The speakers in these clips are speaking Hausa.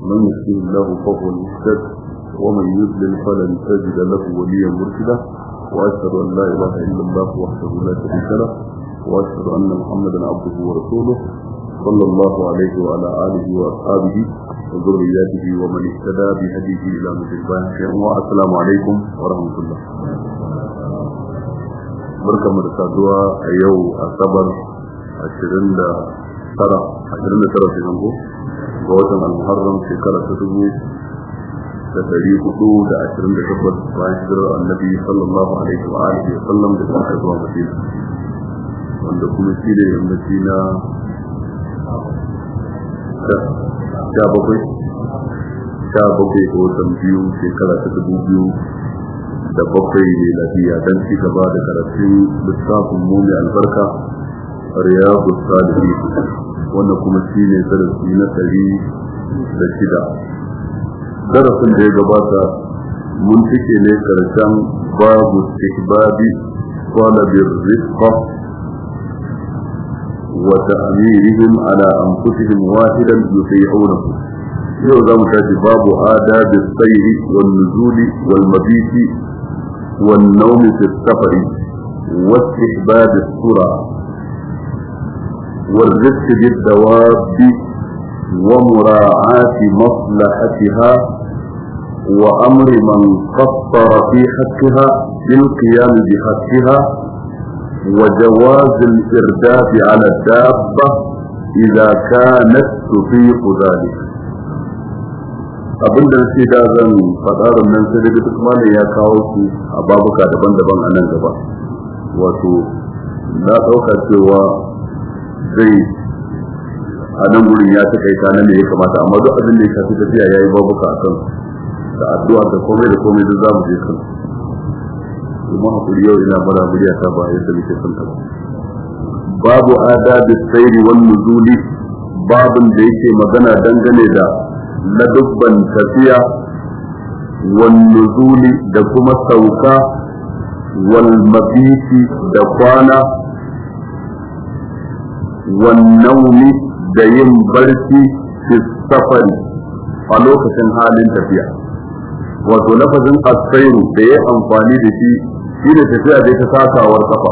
من يهده الله فهو المهتد ومن يضلل فلن تجد له وليا مرشدا وأشهد أن لا إله إلا الله وحده لا شريك له وأشهد أن محمدا عبده ورسوله صلى الله عليه وعلى آله وأصحابه وذرياته ومن اهتدى بهديه إلى مجد السلام عليكم ورحمة الله. barkamu da saduwa a yau asabar 29 kenan ko ga watan al-Muharram shekara ta 1428 bayan hijirar Annabi sallallahu alaihi wa alihi wa sallam da kuma zuwa Madina, wanda kuma shi ne yammaci na 17 ga watan biyu shekara ta 2007 miladiya dan ci gaba da karatun littafin mu mai albarka Riyadus Salihin, wannan kuma shine darasi na 106. darasin da ya gabata mun cike ne karshen babu istihbabi talabir rizqa wa ta'mirihim ala anfusihim wahidan yuti'unahu. yau zamu tafi babu adabis sayri wan nuzuli wal mabiti والنوم في السفر واستحباب السرعة والرزق بالدواب ومراعاة مصلحتها وأمر من قصر في حقها بالقيام بحقها وجواز الإرداف على الدابة إذا كانت تطيق ذلك. abin da nake da zan faɗa nan sai da duk malai ya kawo su a babuka daban-daban a nan gaba, wato na ɗauka cewa zai a nan gurin ya ta kai kana ne ya kamata, amma duk abin da ya shafi tafiya ya yi babuka a kan da addu'a da komai da komai duk za mu je kan kuma hakuri yau ina mara murya ta ba yadda muke son ta. babu adabi sayri wan nuzuli, babin da yake magana dangane da na dubban tafiya wal nuzuli da kuma sauka wal mabiti da kwana wal naumi da yin barci fi safari a lokacin halin tafiya. wato lafazin asairu da ya amfani da shi shine tafiya da ta sakawar kafa,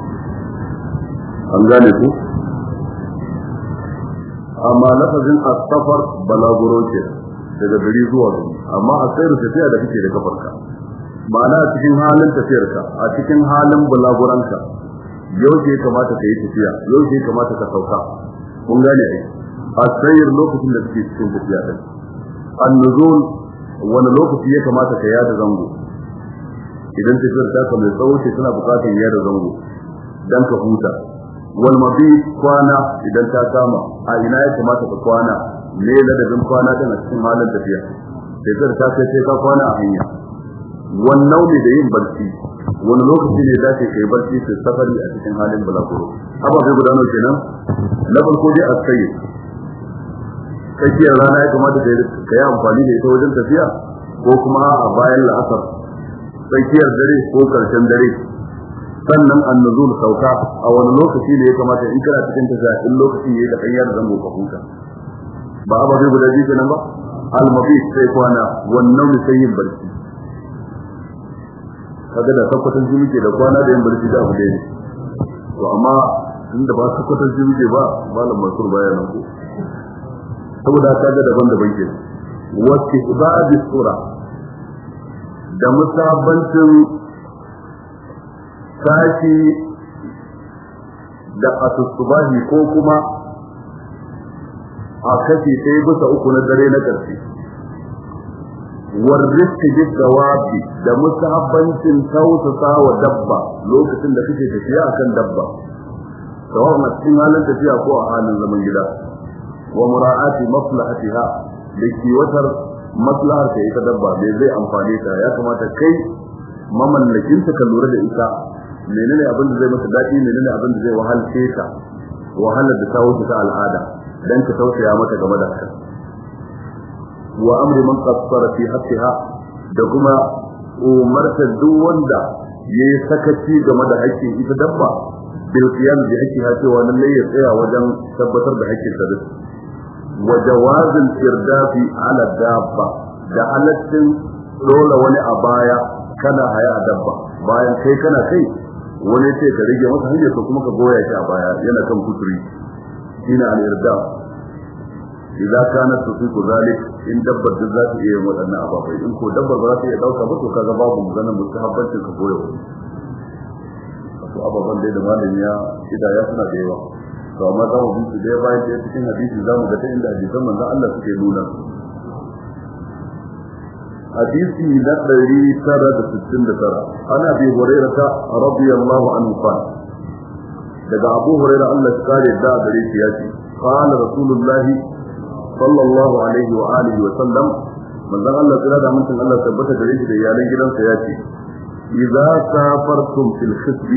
an gane ku. amma lafazin as-safar balaguro ce daga gari zuwa gari, amma asairu tafiya da kake da kafarka, ma'ana a cikin halin tafiyarka, a cikin halin balaguranka, yau ke kamata ka yi tafiya, yau ke kamata ka sauka, kun gane ai. asayir lokacin da kake cikin tafiya din. an-nuzul wani lokaci ya kamata ka yada zango, idan tafiyar ta ka mai tsawo ce tana bukatar yada zango dan ka huta. wal mabit kwana idan ta kama a ina ya kamata ka kwana, ne ladabin kwana din a cikin halin tafiya, sai ka ta sai ka kwana a hanya. wannan ne da yin barci, wani lokaci ne dace kai barci sai safari a cikin halin balaguro. haba sai guda nawa kenan. na farko dai as-sayyid, kafiyar rana ya kamata ka yi amfani da ita wajen tafiya, ko kuma a bayan la'asar, tsakiyar dare ko karshen dare. sannan an-nuzul sauka, a wani lokaci ne ya kamata in kana cikin tafiya, in lokacin yayi da kanyar zango ka huta. ba a bai guda biyu kenan ba. al-mabit sai kwana, wannan sai yin barci. kaga da tabbatan ji muke da kwana da yin barci da abu ne, to amma inda ba tabbatan ji muke ba malam Mansur baya nan ko, saboda kaga daban-daban ke. wacce ibadi sura da musabbancin sashi da asusubahi ko kuma a kashi sai bisa uku na dare na ƙarshe. warrizki bidawabi da musabbancin tausasa wa dabba lokacin da kake tafiya akan dabba, sawa a cikin halin tafiya ko a halin zaman gida. wa mura'ati maslahatiha, da kiwatar maslahar ta ita dabba me zai amfane ta, ya kamata kai mamallakin ta ka lura da ita, menene abin da zai mata dadi, menene abin da zai wahalce ta, wahalar da ta wuce ta al'ada, dan ka tausaya mata game da haka. wa amri man qassara fi haqqiha, da kuma umarta duk wanda yayi sakaci game da haƙƙin ita dabba, bil qiyam bi haqqiha, cewa lalle ya tsaya wajen tabbatar da haƙƙin ta. wa jawazin irdafi ala dabba da halaccin dole wani a baya kana haya a dabba bayan kai kana kai wani ce ka rage masa hanyar ko kuma ka goya shi a baya yana kan kuturi shine al-irdaf idza kana tusiku zalik in dabbar da za ta iya wadannan ababai in ko dabbar ba za ta iya dauka ba to kaga babu maganar mustahabbancin ka goya wani to ababan da malamin ya hidaya suna da yawa to amma za mu bi su da bayan da cikin hadisi za mu ga ta inda hadisan manzon Allah suke nuna hadisi na 969 ana bi hurairah radiyallahu anhu qala daga Abu Hurairah Allah ya kare da gare shi yace qala rasulullah sallallahu alaihi wa alihi wa sallam manzon Allah kira da mutun Allah tabbata gare shi da iyalan gidansa yace idza safartum fil khisbi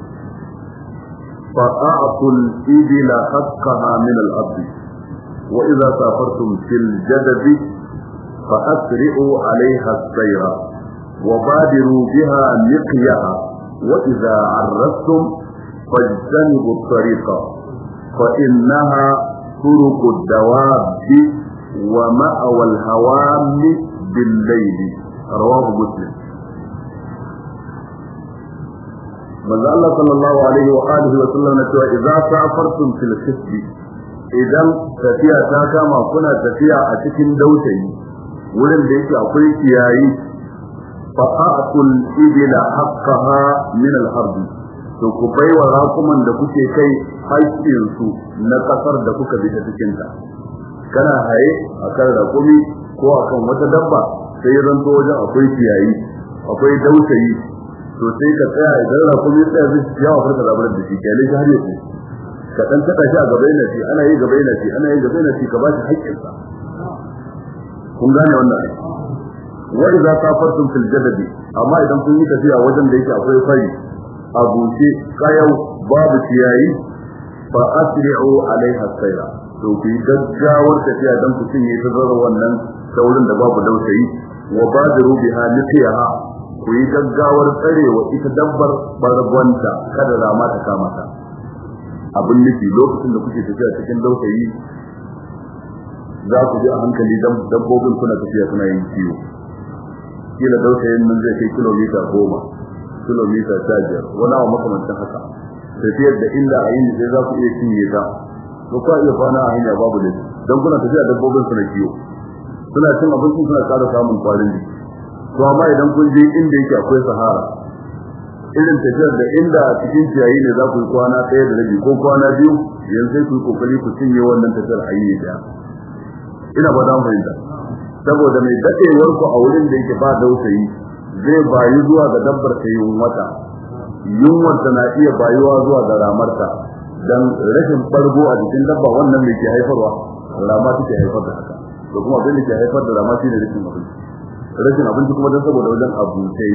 فأعطوا الإبل حقها من الأرض وإذا سافرتم في الجدب فأسرعوا عليها السير وبادروا بها نقيها وإذا عرستم فاجتنبوا الطريق فإنها طرق الدواب ومأوى الهوام بالليل رواه مسلم. manzo Allah sallallahu alaihi wa alihi wa sallam na cewa idza safartum fil khisbi idan tafiya ta kama kuna tafiya a cikin dautayi wurin da yake akwai ciyayi fa a'tul ibla haqqaha min al-ard to ku baiwa rakuman da kuke kai haƙƙin su na kasar da kuka bi ta cikin ta kana haye akan rakumi ko akan wata dabba sai zanto wajen akwai ciyayi akwai dautayi to sai ka tsaya idan rakumi sai zai yawa farka zabar da shi kyale shi har yau ka dan taka shi a gaba yana shi ana yi gaba yana shi ana yi gaba yana shi ka ba shi haƙƙin sa kun gane wannan wa idza safartum fil jaddi amma idan kun yi tafiya wajen da yake akwai fari a bushe kayau babu ciyayi fa asri'u alaiha sayra to ku yi gaggawar tafiya dan ku cinye ta zara wannan saurin da babu dausayi wa badiru biha liqiyaha ku yi gaggawar tsarewa ita dabbar bargwanta kada rama ta kama ta abin nufi lokacin da kuke tafiya cikin dausayi za ku ji a hankali dabbobin kuna tafiya suna yin kiwo kila dausayin nan zai kai kilomita 10 kilomita 15 wani abu makamancin haka tafiyar da inda a yin sai za ku iya cinye ta ko ku iya kwana a hanya babu da don kuna tafiya dabbobin suna kiwo suna cin abinci suna ƙara samun kwarin jiki to amma idan kun je inda yake akwai sahara irin tafiyar da inda a cikin ciyayi ne za ku yi kwana 1 da rabi ko kwana 2 yanzu sai ku yi kokari ku cinye wannan tafiyar a yi da ina ba dan fahimta saboda mai dadewar ku a wurin da yake ba dausayi zai bayu zuwa ga dabbar ta wata yunwar ta na iya bayuwa zuwa ga ramarta dan rashin fargo a cikin dabba wannan mai ke haifarwa rama take haifar da haka to kuma abin da ke haifar da rama shi ne rashin abinci kuma dan saboda wajen abu sai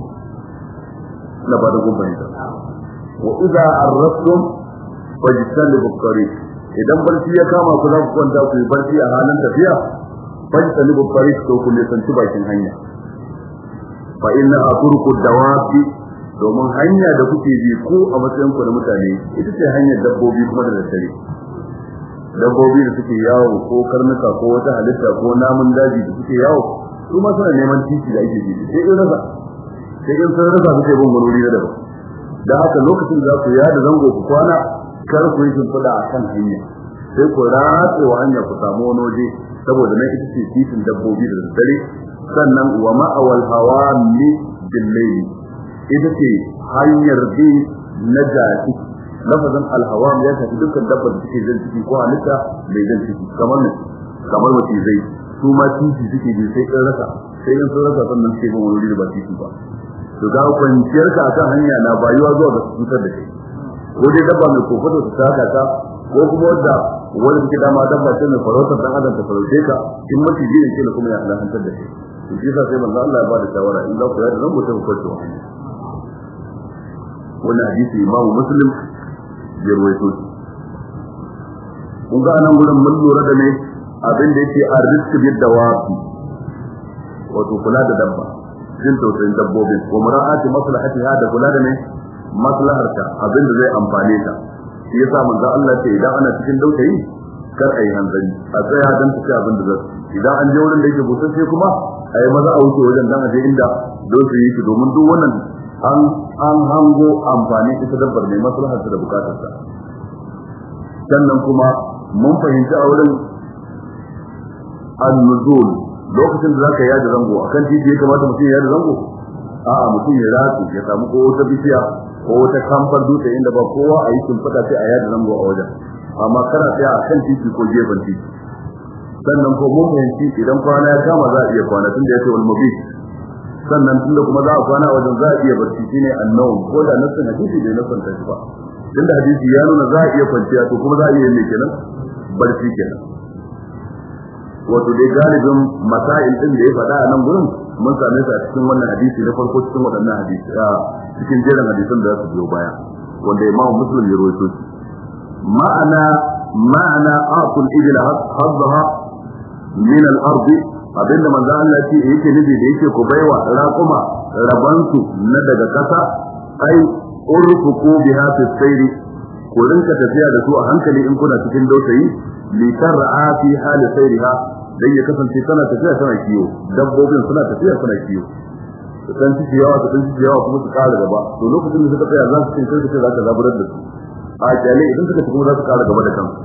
na ba da gumbanta wa idza arrastum fajtanibu at-tariq idan barci ya kama ku za ku kwanta ku yi barci a halin tafiya fajtanibu at-tariq to ku ne sanci bakin hanya fa inna turqu dawabi domin hanya da kuke bi ko a matsayin ku da mutane ita ce hanyar dabbobi kuma da daddare dabbobi da suke yawo ko karnuka ko wata halitta ko namun daji da suke yawo su ma suna neman titi da ake bi sai in sun rasa suke bin wani da daban da haka lokacin da ku yada zango ku kwana kar ku yi shimfiɗa a kan hanya sai ku ratse wa hanya ku samu wani waje saboda nan ita ce titin dabbobi da daddare sannan wa ma'awal hawami bil layli ita ce hanyar bi na jaki lafazin al-hawam ya tafi dukkan dabbar da take jan ciki ko halitta mai jan ciki kamar macizai su ma titi suke bi sai in rasa sannan sai ban wani da ba titi ba to ga kwanciyar ka akan hanya na bayuwa zuwa ga cutar da kai ko dai dabba mai kokoto ta saka ka ko kuma wanda wani suke dama dabba ce mai farautar dan adam ta farauce ka in maciji ne kila kuma ya halantar da kai to shi yasa sai manzo Allah ya ba da shawara in za ku yi zan mutum kwato wannan hadisi Imam Muslim ya rawaito shi kun ga nan gurin mun lura da ne abin da yake arziki bid dawabi wato kula da dabba jin tausayin dabbobin wa mura'ati maslahatiha da kula da ne maslaharta abin da zai amfane ta shi yasa manzo Allah ce idan ana cikin dausayi kar a yi hanzari a tsaya don ta ci abin da za su idan an je wurin da yake busasshe kuma a yi maza a wuce wajen dan a je inda don su yi shi domin duk wannan an hango amfani ita dabbar ne maslaharsa da bukatarsa. Sannan kuma mun fahimci a wurin an-nuzul lokacin da zaka yada zango akan titi ya kamata mutum ya yada zango a'a mutum ya ratsu ya samu ko wata bishiya ko wata kamfar dutse inda ba kowa a yi tumfata sai a yada zango a wajen amma kana tsaya a kan titi ko gefen titi. Sannan ko mun fahimci idan kwana ya kama za a iya kwana tunda ya ce wal mabit sannan tunda kuma za a kwana wajen za a iya barci shine annawm ko da nassin hadisi bai nassan ta ba tunda hadisi ya nuna za a iya kwanciya to kuma za a iya yin kenan barci kenan. Wato dai galibin masail din da ya faɗa a nan gurin mun same su a cikin wannan hadisi na farko cikin waɗannan hadisi cikin jerin hadisan da za su biyo baya wanda Imam Muslim ya rawaito shi. ma'ana aqul ibla hadha min al-ard abinda manzo Allah ce yake nufi da yake ku baiwa raquma rabansu na daga kasa ai urfuku biha fi sayri ku rinka tafiya da su a hankali in kuna cikin dausayi li tar'a fi hali sayriha dan ya kasance tana tafiya tana kiyo dabbobin suna tafiya suna kiyo dan ciki yawa kuma su kara gaba to lokacin da suka tsaya za su cin kai za ka zaburar da su a kyale idan suka kuma za su kara gaba da kansu.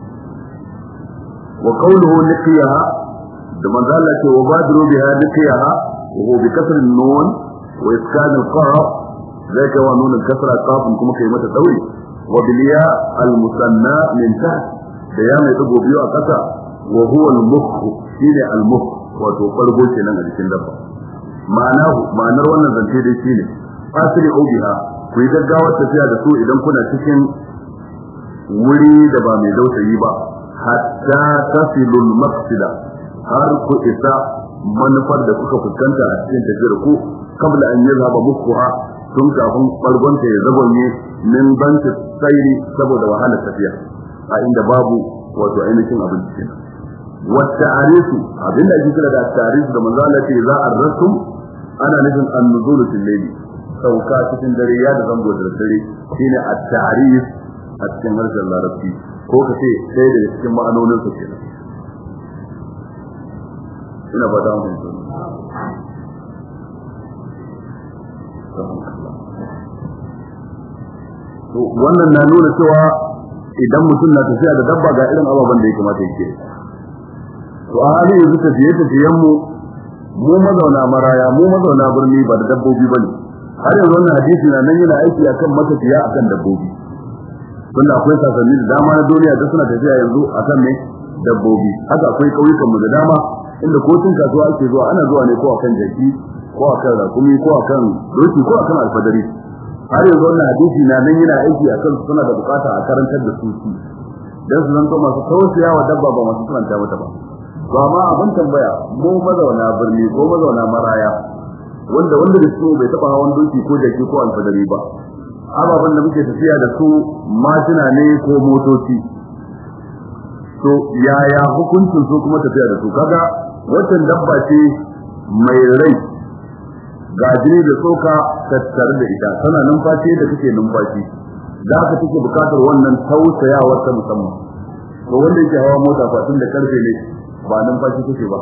Wa qawluhu liqiyaha da manzo Allah ce wa badru biha liqiyaha wa huwa bi kasr an-nun wa iskan al-qaf zaka wa nun al-kasra qaf kuma kai mata dauri wa bil ya al-musanna min taht da ya mai dubo biyu a kasa wa huwa al-mukh shine al-mukh wato farko kenan a cikin dabba ma'anar wannan zance dai shine asri biha ku yi gaggawar tafiya da su idan kuna cikin wuri da ba mai dausayi ba hatta tasilul maqsida har ku isa manufar da kuka fuskanta a cikin tafiyar ku kabla an yazhaba mukha tun kafin bargonta ya zagonye min banta sayri saboda wahalar tafiya a inda babu wato ainihin abinci wata arisu abinda ake kira da tarisu da manzo Allah ce za a rasul ana nufin an-nuzul fil layl sauka cikin dare ya da zango da dare shine at-ta'rif a cikin harshen larabci ko kace sai daga cikin ma'anonin su kenan ina fata mun to wannan na nuna cewa idan mutum na tafiya da dabba ga irin ababen da ya kamata yake to a halin yanzu tafiye-tafiyen mu mazauna maraya mu mazauna birni ba da dabbobi bane har yanzu wannan hadisi na nan yana aiki akan matafiya akan dabbobi tunda akwai sasanni da dama na duniya da suna tafiya yanzu akan ne dabbobi haka akwai kauyukan mu da dama inda ko tun kasuwa ake zuwa ana zuwa ne ko akan jaki ko akan rakumi ko akan doki ko akan alfadari har yanzu wannan hadisi na nan yana aiki akan suna da bukata a karantar da su dan su zanto masu tausaya wa dabba ba masu tunanta mata ba ma abin tambaya mu mazauna birni ko mazauna maraya wanda da su bai taba hawan doki ko jaki ko alfadari ba ababan da muke tafiya da su mashina ne ko motoci to yaya hukuncin su kuma tafiya da su kaga wannan dabba ce mai rai gajini da tsoka tattare da ita tana numfashi da kake numfashi da haka take bukatar wannan tausayawa ta musamman to wanda yake hawa mota fatin da karfe ne ba numfashi take ba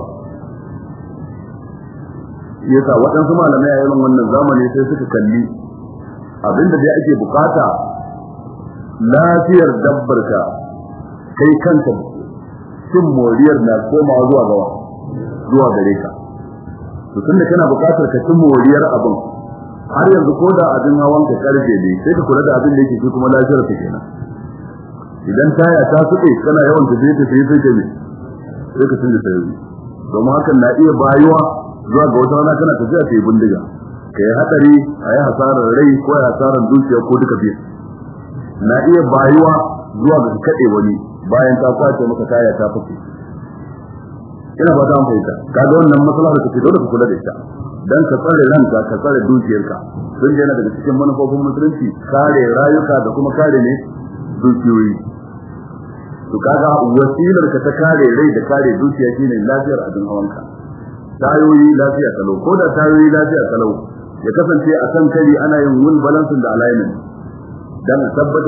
yasa waɗansu malamai a irin wannan zamani sai suka kalli abinda dai ake bukata lafiyar dabbarka kai kanka cin moriyar na komawa zuwa gare ka to tunda kana bukatar ka cin moriyar abin har yanzu ko da abin hawan ka karfe ne sai ka kula da abin da yake kuma lafiyar ka kenan idan taya ta suke kana yawan tafiye sai ka tunje sai domin hakan na iya bayuwa zuwa ga wata rana kana tafiya sai bindiga kai hadari ayi hasarar rai ko hasarar dukiya ko duka biyu na iya bayuwa zuwa ga kade wani bayan ta kwace maka kaya ta fice ina ba ta fahimta kaga wannan matsala da kake dole ka kula da ita dan ka tsare ranka ka tsare dukiyarka sun yana daga cikin manufofin musulunci kare rayuka da kuma kare ne dukiyoyi to kaga wasilar ka ta kare rai da kare dukiya shine lafiyar abin hawanka tayoyi lafiya kalau ko da tayoyi lafiya kalau ya kasance a kan kari ana yin wheel balancing da alignment dan tabbatar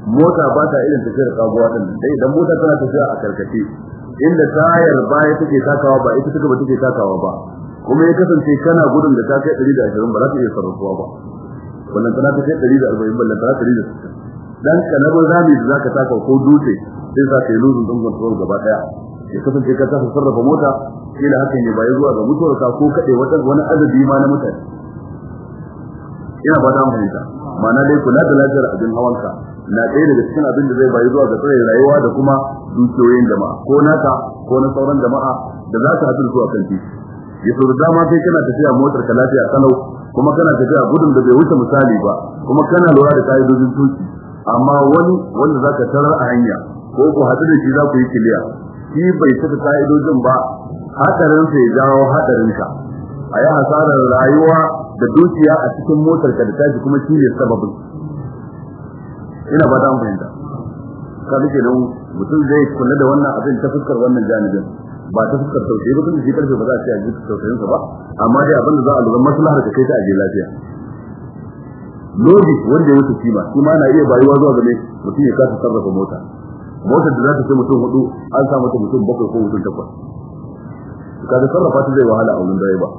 mota ba ta irin tafiyar kaguwa din dai idan mota tana tafiya a karkace inda tayar baya take takawa ba ita take ba take takawa ba kuma ya kasance kana gudun da ta kai 120 ba za ta iya sarrafuwa ba wannan tana ta kai 140 ballan tana 160 dan kalabar zabi da zaka taka ko dutse sai za ka yi luzun din control gaba daya ya kasance ka tafi sarrafa mota kila hakan ne bai zuwa ga mutuwar ka ko kade wani adadi ma na mutane ina ba da fahimta ma'ana dai kula da lafiyar abin hawanka na ɗaya daga cikin abin da zai bayi zuwa ga tsare rayuwa da kuma dukiyoyin jama'a ko naka ko na sauran jama'a da za ka haɗu zuwa kan titi ya so da dama kai kana tafiya motar ka lafiya kalau kuma kana tafiya gudun da bai wuce misali ba kuma kana lura da ka'idojin tuki amma wani wanda za ka tarar a hanya ko ku haɗu da shi za ku yi kiliya shi bai saka ka'idojin ba hadarin sa ya jawo hadarinka a yi hasarar rayuwa da dukiya a cikin motar ka da tashi kuma shi ne sababin ina ba da an fahimta ka duke nan mutum zai kula da wannan abin ta fuskar wannan janibin ba ta fuskar tausayi ba tun da shi karfe ba za a ce a ji tausayin sa ba amma dai abin da za a lura maslahar ka kai ta aje lafiya lodi wanda ya wuce kima kuma na iya bayuwa zuwa ga mutum ya kasa sarrafa motar da za ta ce mutum 4 an sa mata mutum 7 ko mutum 8 kaga sarrafa ta zai wahala a wurin da ba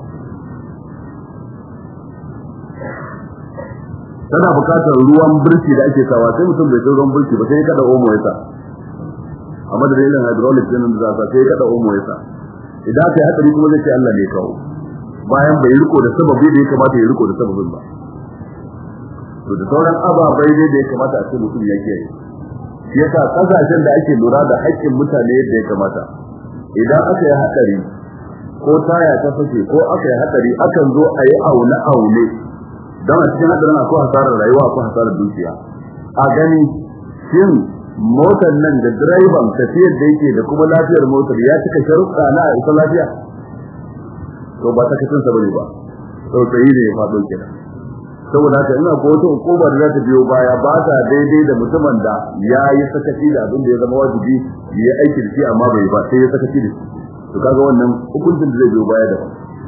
tana bukatar ruwan birki da ake sawa sai mutum bai san ruwan birki ba sai ya kada omo ya sa amma da irin hydraulic din da za sai ya kada omo ya sa idan kai hadari kuma zai ce Allah ne kawo bayan bai riko da sababi da ya kamata ya riko da sababin ba to da sauran ababai da ya kamata a ce mutum ya kiyaye shi yasa kasashen da ake lura da haƙƙin mutane yadda ya kamata idan aka yi hadari ko taya ta fashe ko aka yi hadari akan zo a yi aune don a cikin hadarin akwai hasarar rayuwa akwai hasarar dukiya a gani shin motar nan da direban tafiyar da yake da kuma lafiyar motar ya cika sharuɗa na isa lafiya to ba ta kacin sa bane ba to sai ne ya faɗo kenan saboda haka ina ko wata hukuma da za ta biyo baya ba ta daidai da mutumin da ya yi sakaci da abin da ya zama wajibi ya aiki da shi amma bai ba sai ya sakaci da shi to kaga wannan hukuncin da zai biyo baya da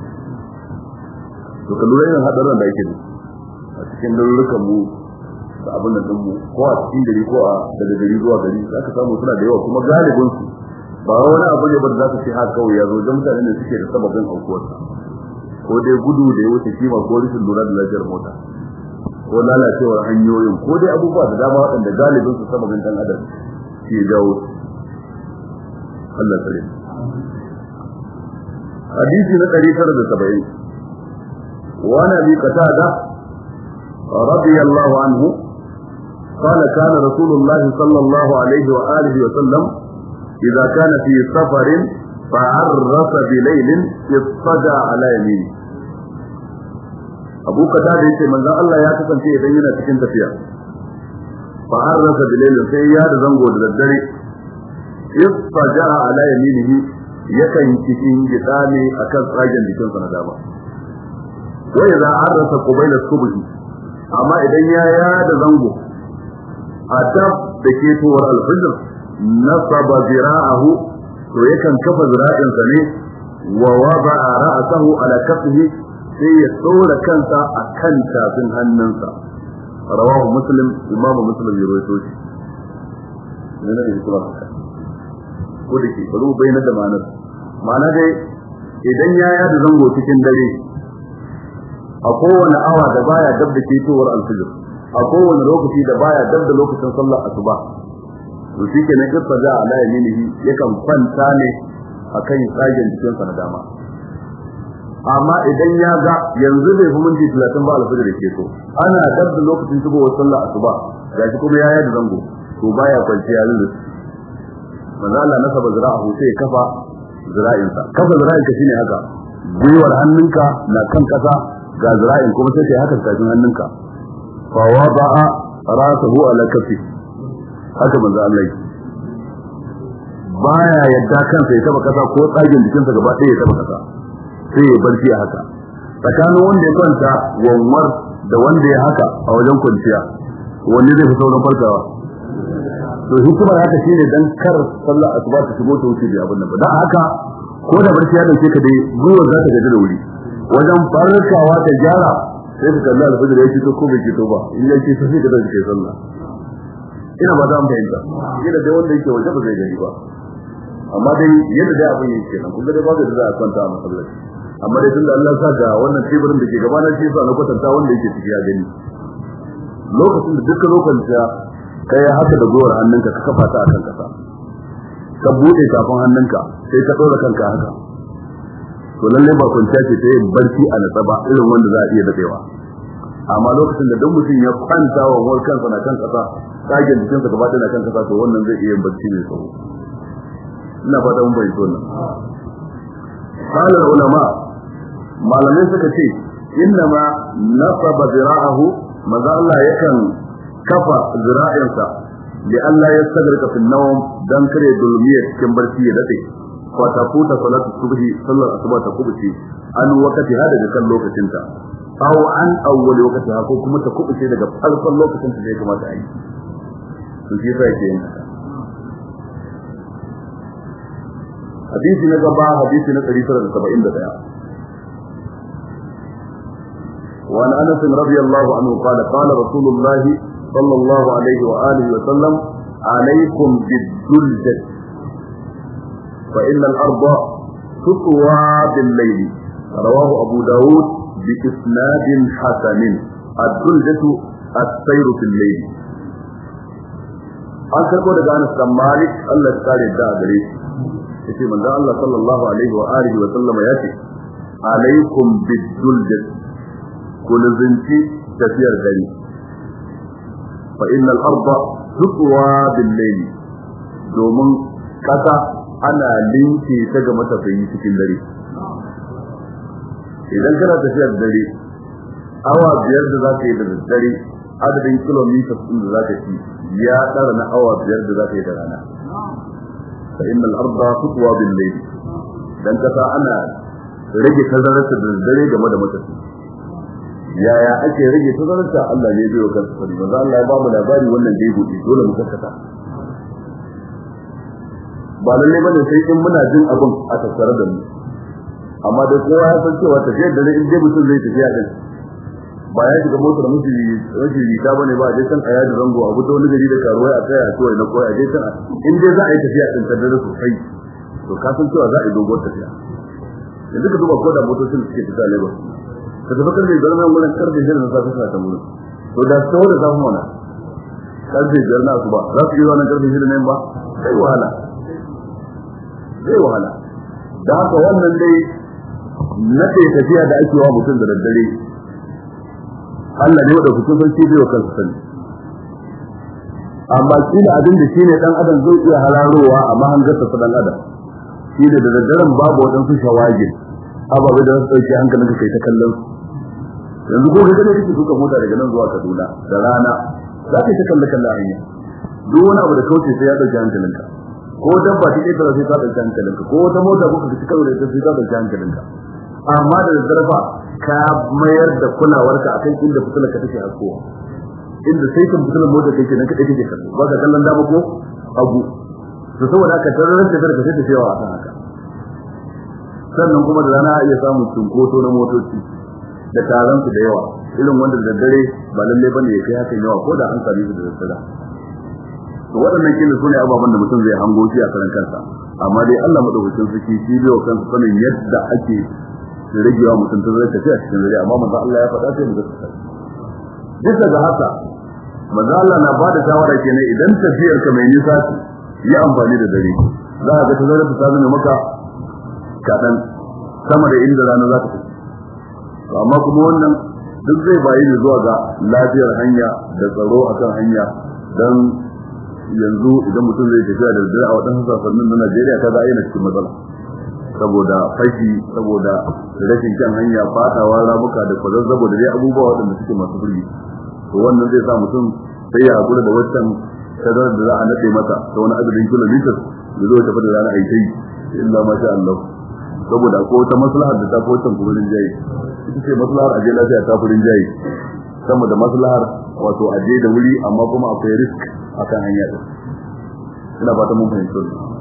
to kallu irin hadarin da yake da a cikin dallukan mu da abin da mu ko a cikin gari ko a daga gari zuwa gari zaka samu suna da yawa kuma galibin su ba wani abu ne ba da zaka ce haka kawai yazo da mutane ne suke da sababin aukuwar ko dai gudu da ya wuce kima ko rashin lura da lafiyar mota ko lalacewar hanyoyin ko dai abubuwa da dama waɗanda galibin su sababin dan adam ke jawo Allah tsare hadisi na 970 wa nabi qatada رضي الله عنه قال كان رسول الله صلى الله عليه وآله وسلم إذا كان في سفر فعرف بليل اضطجع على يمينه أبو قتادة يقول من ذا الله يكفن فيه بيننا تكن تفيا فعرف بليل سيئات زنقو للدري اضطجع على يمينه يكن تكين جتامي أكد راجا لكن سنداما وإذا عرف قبيل الصبح amma idan ya yada zango a tab da ketowar alfijir nasaba zira'ahu to yakan kafa zira'in sa ne wa wada'a ra'sahu ala kaffihi sai ya tsora kansa akan tafin hannunsa rawahu muslim imamu muslim ya rawaito shi ne ne kuma ko da ke baro bayyana da ma'ana dai idan ya yada zango cikin dare a kowane awa da baya dab da ketowar alfijir a kowane lokaci da baya dab da lokacin sallar asuba to shi kenan kifa za ala yaminihi yakan kwanta ne akan tsagen jikin sa na dama amma idan ya ga yanzu bai fi minti 30 ba alfijir ke so ana dab da lokacin shigowar sallar asuba gashi kuma ya yi zango to baya kwanciya lulus manzo Allah nasaba zira'ahu sai kafa zira'insa kafa zira'inka shine haka gwiwar hannunka na kan kasa ga zira'in kuma sai kai haka kafin hannunka fa wada'a ra'sahu ala kaffi haka manzo Allah baya yadda kansa ya taba kasa ko tsagin jikinsa gaba ɗaya ya taba kasa sai ya barci a haka tsakanin wanda ya kwanta wanwar da wanda ya haka a wajen kwanciya wanne zai fi sauran farkawa to hikimar haka shine dan kar sallar asuba ta shigo ta wuce da abin nan ba dan haka ko da barci ya dauke ka dai ruwa za ta gaji da wuri wajen farkawa ta gyara sai ka kalli alfajir ya fito ko bai fito ba in ya fito sai ka dauke sallah ina ba za mu fahimta kila dai wanda yake waje ba zai gani ba amma dai yadda dai abin yake nan kuma dai ba da za a kwanta a masallaci amma dai tunda Allah sa ga wannan teburin da ke gaba na shi sa na kwatanta wanda yake ciki ya gani lokacin da duka lokacin da kai haka da gowar hannunka ka kafa ta akan kasa ka bude kafin hannunka sai ka dora kanka haka to lalle ba kwanciya ce ta yin barci a natsa ba irin wanda za a iya dadewa amma lokacin da duk mutum ya kwanta wa wani kansa na kan kasa tsagen jikinsa gaba ɗaya na kan kasa to wannan zai iya yin barci mai tsawo ina fata mun bai tona qala ulama malamai suka ce innama nasaba zira'ahu maza Allah yakan kafa zira'insa li Allah ya sadarka fi nawm dan kare dulmiya cikin barci ya dade fa tafuta salatu subhi sallar asuba ta kubuce an wakati hada da kan lokacinta aw an awwal waqtiha ko kuma ta kubuce daga farkon lokacin da ya kamata a yi to shi sai ke yin haka hadisi na gaba hadisi na 171 وعن أنس رضي الله عنه قال قال رسول الله صلى الله عليه وآله وسلم عليكم بالدلجة فإن الأرض تطوى بالليل رواه أبو داود بإسناد حسن الدلجة السير في الليل an karbo daga Anas bin Malik Allah ya kare da gare shi yace manzo Allah sallallahu alaihi wa alihi wa sallama yace alaikum biduljat kulzinti tafiyar dare fa innal arda tutwa bil layl domin kasa ana linke ta ga matafiyi cikin dare idan kana tafiyar dare awa biyar da zaka yi da dare adadin kilomita din da zaka ci ya tsara na awa biyar da zaka yi da rana fa innal arda tutwa bil layl dan kasa ana rage tazarar da dare game da matafi yaya ake rage tazarar ta Allah ne bai wa kansa manzo Allah ya ba mu labari wannan dai gobe dole mu kaskata ba lalle bane sai in muna jin abin a tattare da mu amma dai kowa ya san cewa tafiyar da in dai mutum zai tafiya din ba ya shiga motar miji rashin rita bane ba dai san aya da zango abu da wani gari da karuwai a tsaya to na koya dai san in dai za a yi tafiya din tattare sosai to ka san cewa za a yi dogon tafiya yanzu ka duba ko da motocin da suke tafiya ne ba ka tafi kan da garman gurin karfe 6 na safe suna ta gurin to da sau da zamu mana karfe 5 na asuba za su yi wannan karfe 6 ne ba sai wahala da haka wannan dai na tafiya da ake wa mutum da daddare Allah ne wanda kuke san shi bai kansa sani amma kila abin da shine dan adam zai iya hararowa amma an gasa dan adam shine da daddaren babu wadansu shawagin ababe da su dauke hankalin ka kai ta kallon yanzu ko kaga ne kike duka mota daga nan zuwa Kaduna da rana za ka ta kallon hanya duk wani abu da kauce sai ya dauke hankalinka ko dabba take da sai ta dauke hankalinka ko wata mota ko kace kawai da sai ta dauke hankalinka amma da zarfa ka mayar da kulawarka akan inda fitilar ka take haskowa inda sai kan fitilar mota kake nan kake kallo ba ka kallon dama ko abu to saboda ka tarar da zarka sai ta cewa akan haka sannan kuma da rana iya samun cinkoso na motoci da taron su da yawa irin wanda da dare ba lalle bane ya kai hakan yawa ko da an sami su da daddare to waɗannan kin sune ababan da mutum zai hango shi a karan kansa amma dai Allah madaukakin sarki shi bai kansa sanin yadda ake ragewa mutum ta zai tafi a cikin dare amma manzo Allah ya faɗa sai mu gaskata duk da haka manzo Allah na bada shawara kenan idan tafiyar ka mai nisa ce yi amfani da dare za ka ga tazarar ta zama maka kadan sama da inda rana za ta tafi amma kuma wannan duk zai bayi ne zuwa ga lafiyar hanya da tsaro akan hanya dan yanzu idan mutum zai tafiya da dare a wadannan safannin na Najeriya kaga yana cikin matsala saboda fashi saboda rashin kan hanya fadawa ramuka da kwazazzabo da dai abubuwa wadanda suke masu burgi to wannan zai sa mutum sai ya hakura da wancan kadar da za a nade masa ta wani adadin kilomita da zai tafi da rana aikai illa masha Allah saboda ko wata maslahar da ta fi wancan kurin jayi ita ce maslahar aje lafiya ta kurin jayi sama da maslahar wato aje da wuri amma kuma akwai risk akan hanya din ina fata mun fahimta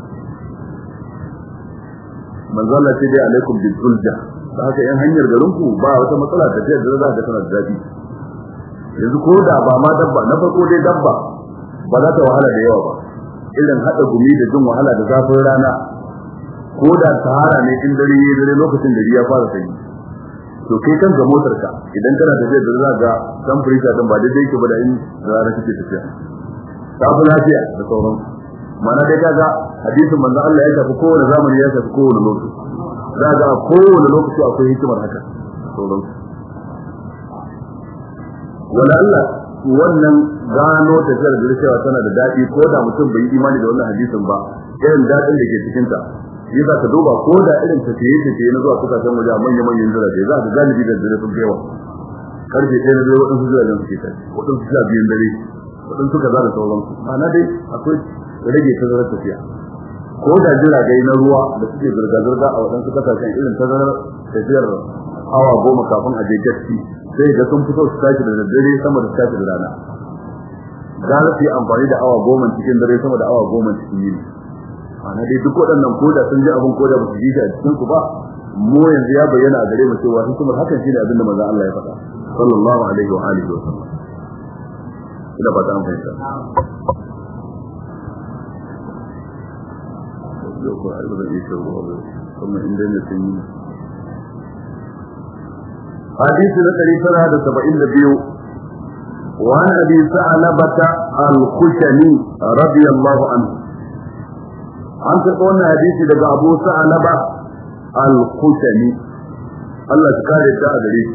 manzo Allah ce dai alaikum bil zulja da haka yan hanyar garin ku ba wata matsala da da za ka tana da dadi yanzu ko da ba ma dabba na farko dai dabba ba za ta wahala da yawa ba irin hada gumi da jin wahala da zafin rana ko da sahara ne in dare yayi dare lokacin da ya fara sanyi to kai kan ga motar ka idan kana tafiya da za ga temperature din ba daidai yake ba da in rana kake tafiya ta fi lafiya da sauran mana dai kaga hadisin manzo Allah ya tafi kowane zamani ya tafi kowane lokaci za ga kowane lokaci akwai hikimar haka sauran wala Allah wannan gano tafiyar da cewa tana da dadi ko da mutum bai imani da wannan hadisin ba irin dadin da ke cikin ta yasa ka duba ko da irin tafiye na zuwa kuka san waje a manyan jirage za ka galibi da dare sun kewa karfe 1 na dare wadansu jiragen suke tafi wadansu sha biyun dare wadansu kaza da sauransu ana dai akwai rage tazarar tafiya ko da jiragai na ruwa da suke zirga-zirga a wadansu kasashen irin tazarar tafiyar awa 10 kafin a je gaski sai ga sun fito su tashi da dare sama da tashi da rana gara su yi amfani da awa 10 cikin dare sama da awa 10 cikin yini ana dai duk waɗannan koda sun ji abin koda ba su ji shi a cikin ku ba mu yanzu ya bayyana a gare mu cewa hikimar hakan shine abin da manzon Allah ya faɗa sallallahu alaihi wa alihi wa sallam ina ba ta amfani ko ai ba zai ce ba kuma inda ne sun yi hadisi na 172 وعن أبي ثعلبة الخشني رضي الله عنه عن تقول حديث لدى أبو ثعلبة الخشني الله تكاد التأذري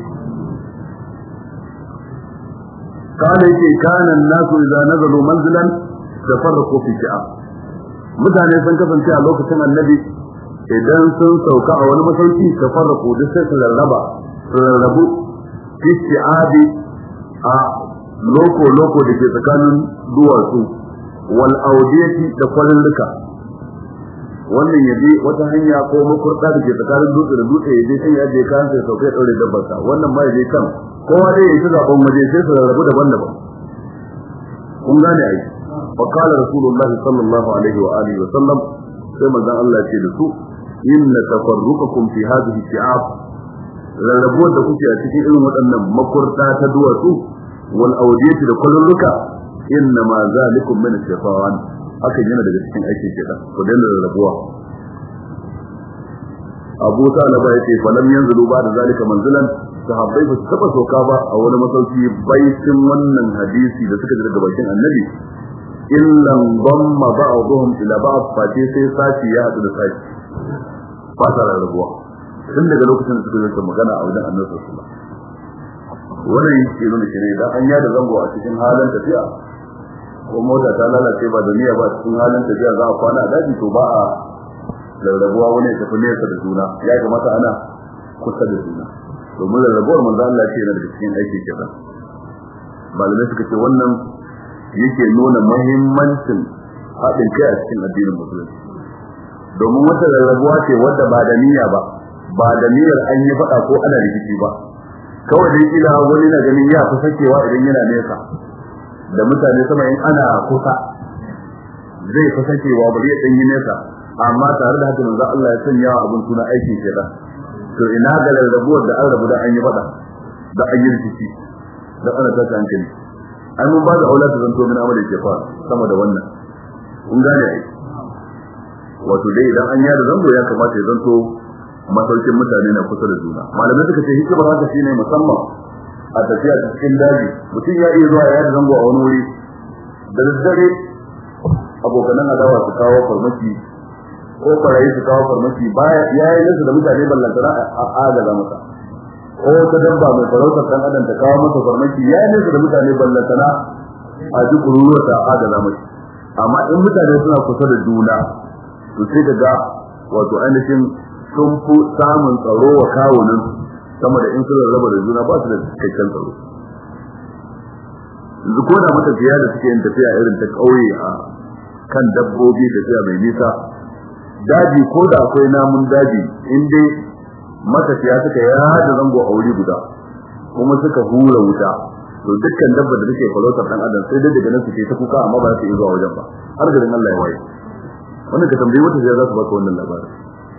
قال كان الناس إذا نزلوا منزلا تفرقوا في شعب mutane sun kasance a lokacin annabi idan sun sauka a wani masauki tafarraqu duk sai su rarrabu fi shi'abi a loko da ke tsakanin duwatsu wal audiyati da kwarilluka wannan yaje wata hanya ko makurda da ke tsakanin dutse da dutse yaje sai ya je kan sai sauke daure dabbarsa wannan ma yaje kan kowa dai yayi zaban waje sai su rarrabu daban-daban kun gane ai fa qala rasulullahi sallallahu alaihi wa alihi wa sallam sai manzon Allah ce da su inna tafarruqakum fi hadhihi shi'ab rarrabuwar da kuke a cikin irin waɗannan makurda ta duwatsu wal awdiyati da kullunka inna ma zalikum min ash-shaytan hakan yana daga cikin aikin shedan ko da rarrabuwa Abu Talib yace falam yanzulu ba da zalika manzilan sahabbai ba su taba soka ba a wani masauki baitin wannan hadisi da suka ji daga bakin annabi illa damma ba'dhum ila ba'd fa sai sashi ya hadu da sashi ba ta rarrabuwa tun daga lokacin da suka yi magana a wajen annabi sallallahu alaihi wasallam wannan yake nuna shine da an yada zango a cikin halin tafiya ko mota ta lalace ba da niyya ba cikin halin tafiya za a kwana a daji to ba a rarrabuwa wani tafi nesa da juna ya kamata ana kusa da juna domin rarrabuwar manzo Allah ce yana da cikin aiki kaza malamai suka ce wannan yake nuna muhimmancin haɗin kai a cikin addinin musulunci domin wata rarrabuwa ce wadda ba da niyya ba da niyyar an yi faɗa ko ana rikici ba kawai dai kila wani na ganin ya fi sakewa idan yana nesa da mutane sama in ana kusa zai fi sakewa ba zai ɗan yi nesa amma tare da haka manzo Allah ya sanya abin suna aikin kenan to ina ga rarrabuwar da an rabu da an yi faɗa da an yi rikici da ana ta hankali ai mun ba da aulata zanto min amali ke fa sama da wannan kun gane ai wato dai idan an yada zango ya kamata ya zanto masaukin mutane na kusa da juna malamai suka ce hikimar haka shine musamman a tafiya cikin daji mutum ya iya zuwa ya da zango a wani wuri da daddare abokanan adawa su kawo farmaki ko farayi su kawo farmaki baya yayin da da mutane ballantana a agaza masa ko ta dabba mai farautar dan adam ta kawo masa farmaki yayin da mutane ballantana a ji kururuwa ta agaza masa amma in mutane suna kusa da juna to sai daga wato ainihin sun fi samun tsaro wa kawunan sama da in suna raba da juna ba su da cikakken tsaro yanzu ko da matafiya da suke yin tafiya irin ta ƙauye a kan dabbobi tafiya mai nisa daji ko da akwai namun daji in dai matafiya suka yada zango a wuri guda kuma suka hura wuta to dukkan dabba da take farautar dan adam sai dai daga nan su ke ta kuka amma ba su iya zuwa wajen ba har garin Allah ya waye wannan ka tambayi wata za su baka wannan labarin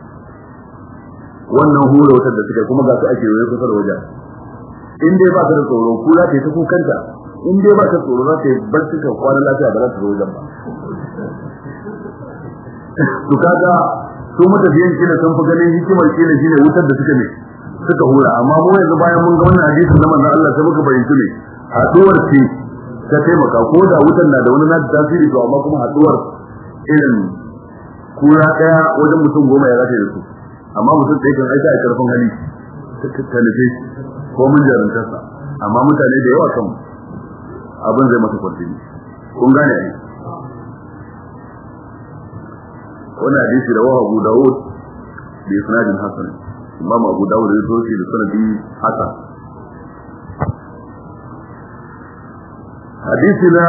wannan hura wutar da suke kuma ga su ake waye kusa da wajen in dai ba ka da tsoro kula ce ta kukanta in dai ba ka tsoro za ka yi barci ka kwana lafiya ba za ta zo wajen ba to kaga su mutafiyan kila sun fi ganin hikimar kila shine wutar da suka hura amma mu yanzu bayan mun ga wannan hadisin na manzon Allah sai muka bayyana ne haduwar ce ta taimaka ko da wutar na da wani na tasiri to amma kuma haduwar irin kura daya wajen mutum 10 ya zata da su amma mutum da yake aika a karfin hali ta nufe ko mun jarantarsa amma mutane da yawa kan abin zai masa kwartini kun gane ne wannan hadisi da Abu Dawud bi sanadin hasan Imam Abu Dawud ya zoci da sanadi hasan hadisi na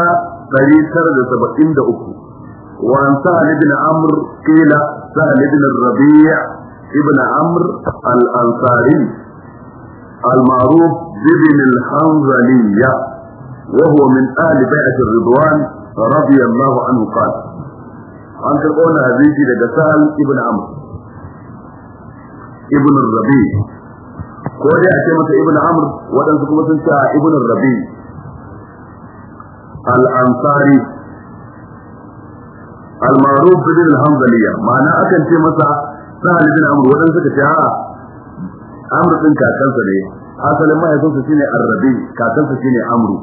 973 wa an Sa'd ibn Amr qila Sa'd ibn Rabi' ibn Amr al-Ansari al-ma'ruf ibn al-Hanzaliyya wa huwa min ahli bai'at ar-Ridwan radiyallahu anhu qala an karɓo na hadisi daga Sa'al ibn Amr ibn Rabi ko dai a ce masa ibn Amr waɗansu kuma sun ce ibn Rabi al-Ansari al-ma'ruf bin al-Hanzaliyya ma'ana akan ce masa Sa'al ibn Amr waɗansu suka ce Amr din kakansa ne asalin mahaifinsa shine Ar-Rabi kakansa shine Amr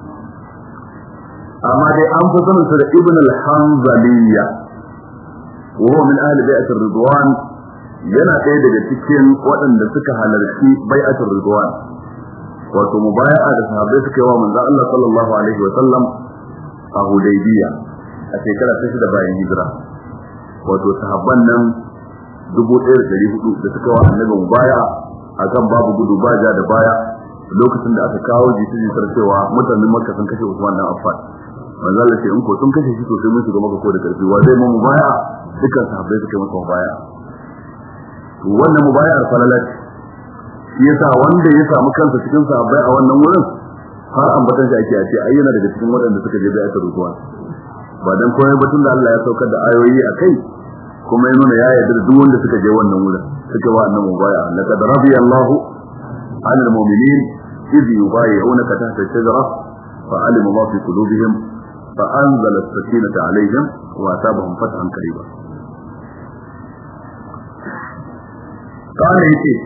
amma dai an fi sanin sa da ibn al-Hanzaliyya وهو من أهل بيعة الرضوان yana ɗaya daga cikin waɗanda suka halarci bai'atul ridwan wato mubaya'a da sahabbai suka yi wa manzon Allah sallallahu alaihi wa sallam a Hudaybiyah a shekara ta 6 bayan hijira wato sahabban nan 1400 da suka wa annabi mubaya'a akan babu gudu ba ja da baya lokacin da aka kawo jita-jitar cewa mutanen Makka sun kashe Usman dan Affan manzon Allah ce in ko sun kashe shi to sai mun shiga Makka ko da karfi wa zai mu mubaya'a dukkan sahabbai suka masa mubaya'a wannan mubayar falalat shi yasa wanda ya samu kansa cikin sahabbai a wannan wurin har ambatan shi ake ce ayyana daga cikin waɗanda suka je bai'atul ridwan ba dan koyar batun da Allah ya saukar da ayoyi akai kuma ya nuna ya yarda duk wanda suka je wannan wurin suka wa annabi mubaya laqad radiyallahu 'anil mu'minin idh yubay'unaka tahta ash-shajara fa'alima ma fi qulubihim fa'anzala as-sakinata 'alayhim wa asabahum fathan qariba قال يتي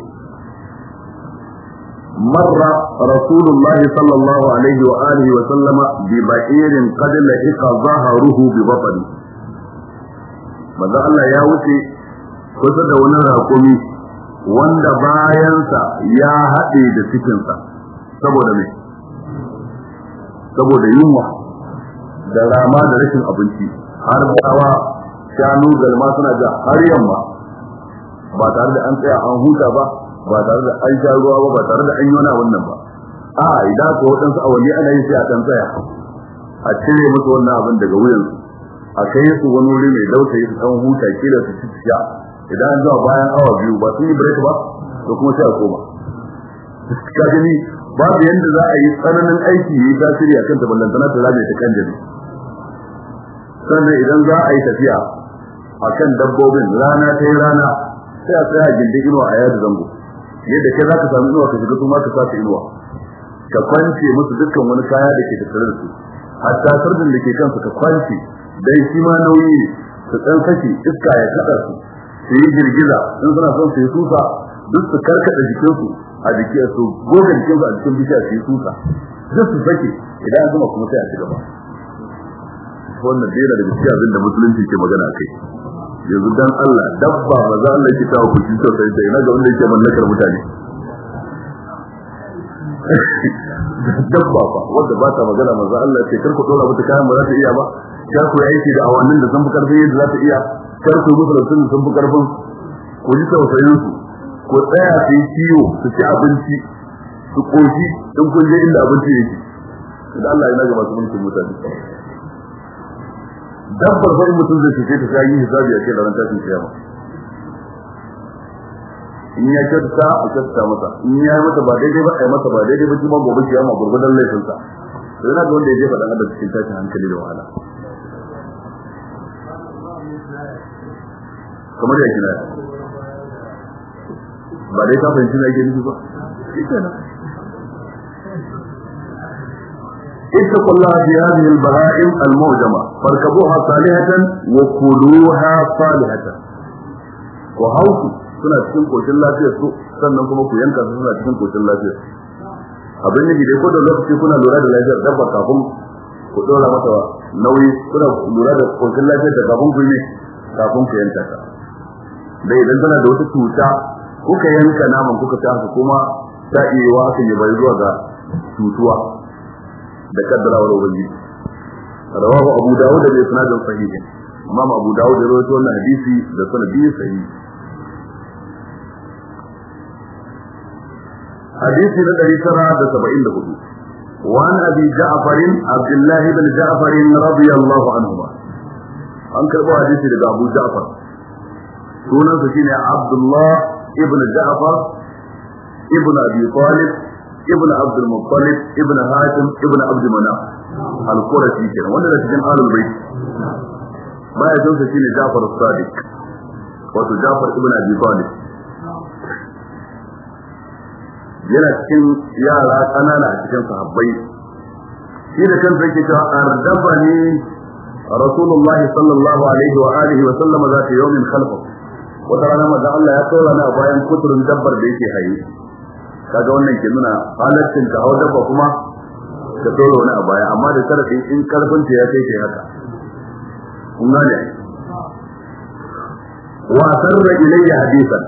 مر رسول الله صلى الله عليه وآله وسلم ببعير قد لحق ظهره ببطنه ماذا الله يا وتي kusa da wani rakumi wanda bayansa ya haɗe da cikinsa saboda me saboda yunwa da rama da rashin abinci har bawa shanu galma suna ja har yamma ba tare da an tsaya an huta ba ba tare da an sha ruwa ba ba tare da an yi wani wannan ba a idan ko wadansu awanni ana yi sai a kan tsaya a cire musu wannan abin daga wuyan a kai su wani wuri mai dausayi su san huta kila su ci idan an zuwa bayan awa biyu ba sun yi break ba to kuma sai a koma ka gani babu yanda za a yi tsananin aiki yi tasiri akan ta ballantana ta rame ta kan jini sannan idan za a yi tafiya akan dabbobin rana ta yi rana sai a tsaya gindin inuwa a yadda zango yadda kai za ka samu inuwa ka shiga kuma ka sa inuwa ka kwance musu dukkan wani kaya da ke tattare da su hatta sardin da ke kansu ka kwance dai shi ma nauyi ne su dan saki iska ya kada su su yi girgiza in suna son su yi tusa duk su karkada jikinsu a jikin su goga jikinsu a jikin bishiya su yi tusa duk su saki idan an kuma sai a ci gaba wannan dai da gaskiya abin da musulunci ke magana kai yanzu dan Allah dabba ba za Allah ki tawo ku cikin sai sai ina ga wanda yake mallakar mutane dabba ba wanda ba ta magana manzo Allah ce kar ku dora mutu kayan ba za ta iya ba kar ku aiki da awannin da sun fi karfin yadda za ta iya kar ku musu da sun fi karfin ku ji tausayin su ku tsaya su yi ciwo su ci abinci su koshi in kun je inda abinci yake idan Allah yana ga masu mulkin mutane dabbar fa mutum zai fice ta sai yi hisabi a kai da ran tashin kiyama in ya kyauta a kyauta masa in ya yi masa ba daidai ba ai masa ba daidai ba kuma gobe kiyama gurgudan laifin sa sai na ga wanda ya jefa dan adam cikin tashin hankali da wahala kamar ya kina ba dai ka fahimci me yake nufi ba اتقوا الله في هذه البهائم المعجمة فاركبوها صالحة وكلوها صالحة وهوكوا suna cikin koshin lafiyar su sannan kuma ku yanka su suna cikin koshin lafiyar abin da dai ko da lokaci kuna lura da lafiyar dabba kafin ku dora mata nauyi kuna lura da koshin lafiyar da kafin ku ne kafin ku yanka ta dai idan tana da wata cuta kuka yanka naman kuka ta haka kuma ta iya wa haka ya bai zuwa ga cutuwa da kaddarawar ubangiji rawahu abu dawud da sanadin sahih imam abu dawud da rawaito wannan hadisi da sanadi sahih hadisi na 974 wa an abi ja'far abdullah ibn ja'far radiyallahu anhu an karbo hadisi daga abu ja'far sunansa shine abdullah ibn ja'far ibn abi talib ibn abd al-muttalib ibn hashim ibn abd manaf al-qurashi kenan wanda da cikin ahlul bait baya jinsa shine ja'far as-sadiq wato ja'far ibn abi talib yana cikin yara kanana a cikin sahabbai shi da kansa yake cewa ardafani rasulullahi sallallahu alaihi wa alihi wa sallama zata yawmin khalfa wata rana manzo Allah ya tsora na bayan kuturin dabbar da yake haye kaga wannan ke nuna halaccin ka hawa dabba kuma ka tsora wani a baya amma da sharadi in karfin ta ya kai kai haka kun gane wa sarra ilayya hadisan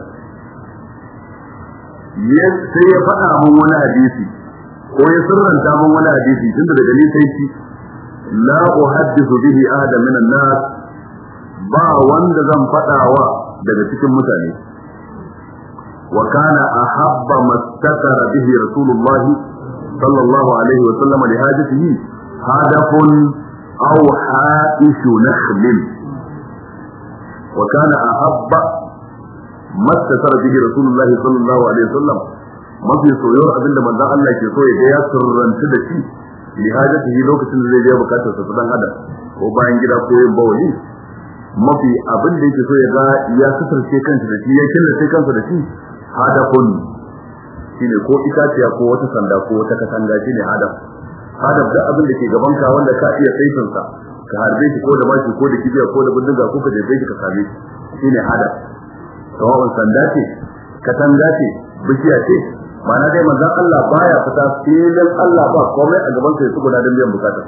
sai ya faɗa mun wani hadisi ko ya sirranta mun wani hadisi tunda daga ni sai shi la uhaddithu bihi ahada min an-nas ba wanda zan faɗawa daga cikin mutane wa kana ahabba mastakara bihi rasulullah sallallahu alaihi wa sallam li hajatihi hadafun aw haishu nakhlin wa kana ahabba mastakara bihi rasulullah sallallahu alaihi wa sallam mafi soyar abinda manzon Allah ke so ya sirranta da shi li hajatihi lokacin da zai je bukatar sa dan adam ko bayan gida ko yin bawli mafi abin da yake so ya ga ya suturce kansa da shi ya killace kansa da shi hadafun shine ko itaciya ko wata sanda ko wata katanga shine hadaf da abin da ke gaban ka wanda ka iya saifin sa ka harbe shi ko da bashi ko da kibiya ko da bindiga ko ka jefe shi ka same shi shine hadaf sawan sanda ce katanga ce bishiya ce ma'ana dai manzon Allah baya fita filin Allah ba komai a gaban sa ya tsuguna don biyan bukatar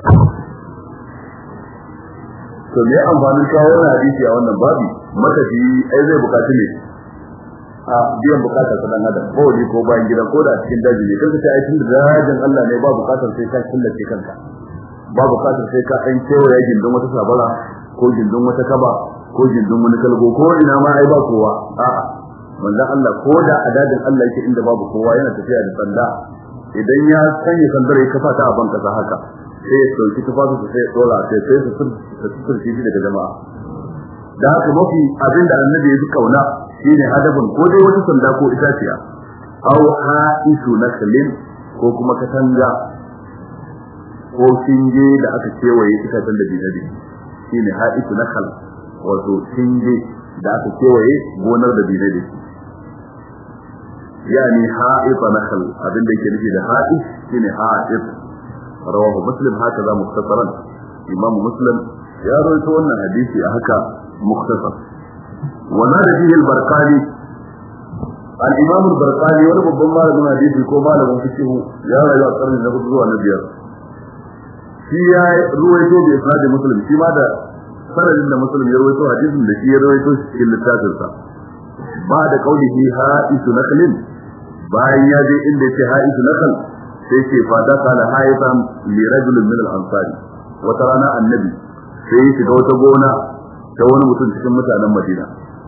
to me amfanin kawo wannan hadisi a wannan babi matafi ai zai bukaci ne a biyan bukatar sa dan adam ko ji ko bayan gidan ko da cikin daji ne kanka sai tun da dajin Allah ne ba bukatar sai ka killace kanka ba bukatar sai ka an kewaye gindin wata sabara ko gindin wata kaba ko gindin wani kalgo ko ina ma ai ba kowa a'a manzon Allah ko da adadin Allah yake inda babu kowa yana tafiya da sanda idan ya sanya sandar ya kafa ta a banka sa haka sai ya dauki tufafin sai ya dora sai su shi daga jama'a da haka mafi abinda annabi ya fi kauna shine hadabun ko dai wata sanda ko itaciya aw ha'isu naklin ko kuma katanga ko shinge da aka kewaye itacen da binabi shine ha'isu nakal wato shinge da aka kewaye gonar da binabi yani ha'ita nakal abinda yake nufi da ha'is shine ha'it rawahu muslim hakaza mukhtasaran imam muslim ya rawaito wannan hadisi a haka mukhtasar وزاد فيه البرقاني الإمام البرقاني ولا babban malamin hadisi ko malamin fiqh ya rayu a karni na 4 zuwa na 5 shi ya ruwaito da isnad muslim shi ma da sanadin da muslim ya ruwaito hadisin da shi ya ruwaito cikin littafin sa ba da kaulihi ha'isu naklin bayan ya je inda yake ha'isu nakl sai ce fa da kana ha'isan li rajulin min al-ansari wata rana annabi sai ya shiga wata gona ta wani mutum cikin mutanen Madina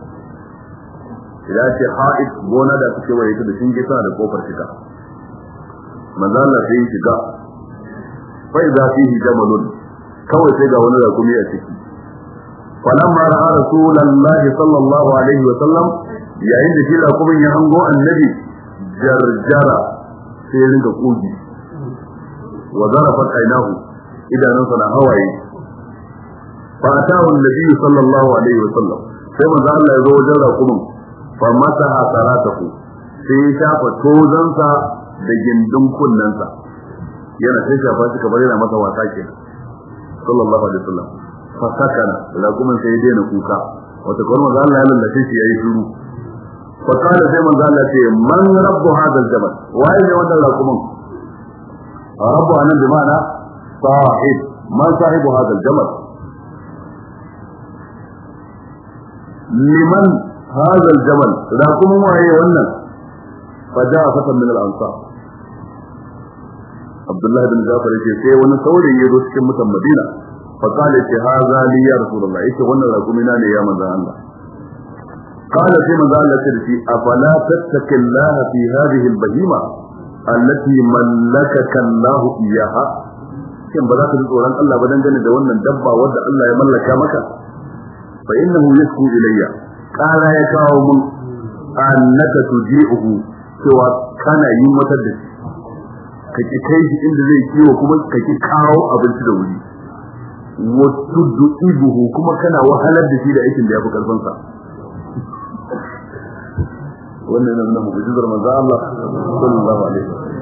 ya ce ha'id gona da suke waye ta da shinge tana da kofar shiga manzo Allah sai ya shiga fa idza fihi jamalun kawai sai ga wani rakumi a ciki falamma ra'a rasulullahi sallallahu alaihi wa sallam yayin da shi rakumin ya hango annabi jarjara sai ya rinka kogi wa zarafa ainahu idanunsa na hawaye fa atahu annabi sallallahu alaihi wa sallam sai manzo Allah ya zo wajen rakumin fa masaha saratahu sai ya shafa tozansa da gindin kunnansa yana sai shafa shi kamar yana masa wasa kenan sallallahu alaihi wasallam fa sakana raqumin sai ya daina kuka wata kuma manzo Allah ya lallace shi yayi shiru fa kana sai manzo Allah ce man rabbu hadha al-jabal waye ne wannan raqumin rabbu anan bi ma'ana sahib man sahibu hadha al-jabal liman hadha al-jabal raqumin waye wannan fa ja'a fatan min al-ansar Abdullah bin Jafar yake sai wani saurayi ya zo cikin mutan Madina fa kale ce haza li ya rasulullah yake wannan rakumina ne ya manzon Allah kala sai manzon Allah ce dashi afala tattaqillaha fi hadhihi albahima allati mallakaka Allah iyaha kin ba za ka ji tsoron Allah ba dangane da wannan dabba wanda Allah ya mallaka maka fa innahu yasku ilayya kala ya kawo mun annaka tuji'uhu cewa kana yin wata da shi kake kai shi inda zai kiwo kuma kake kawo abinci da wuri wasu du'ibuhu kuma kana wahalar da shi da aikin da ya fi karfin sa wannan yana nuna mu'jizar manzo Allah sallallahu alaihi wasallam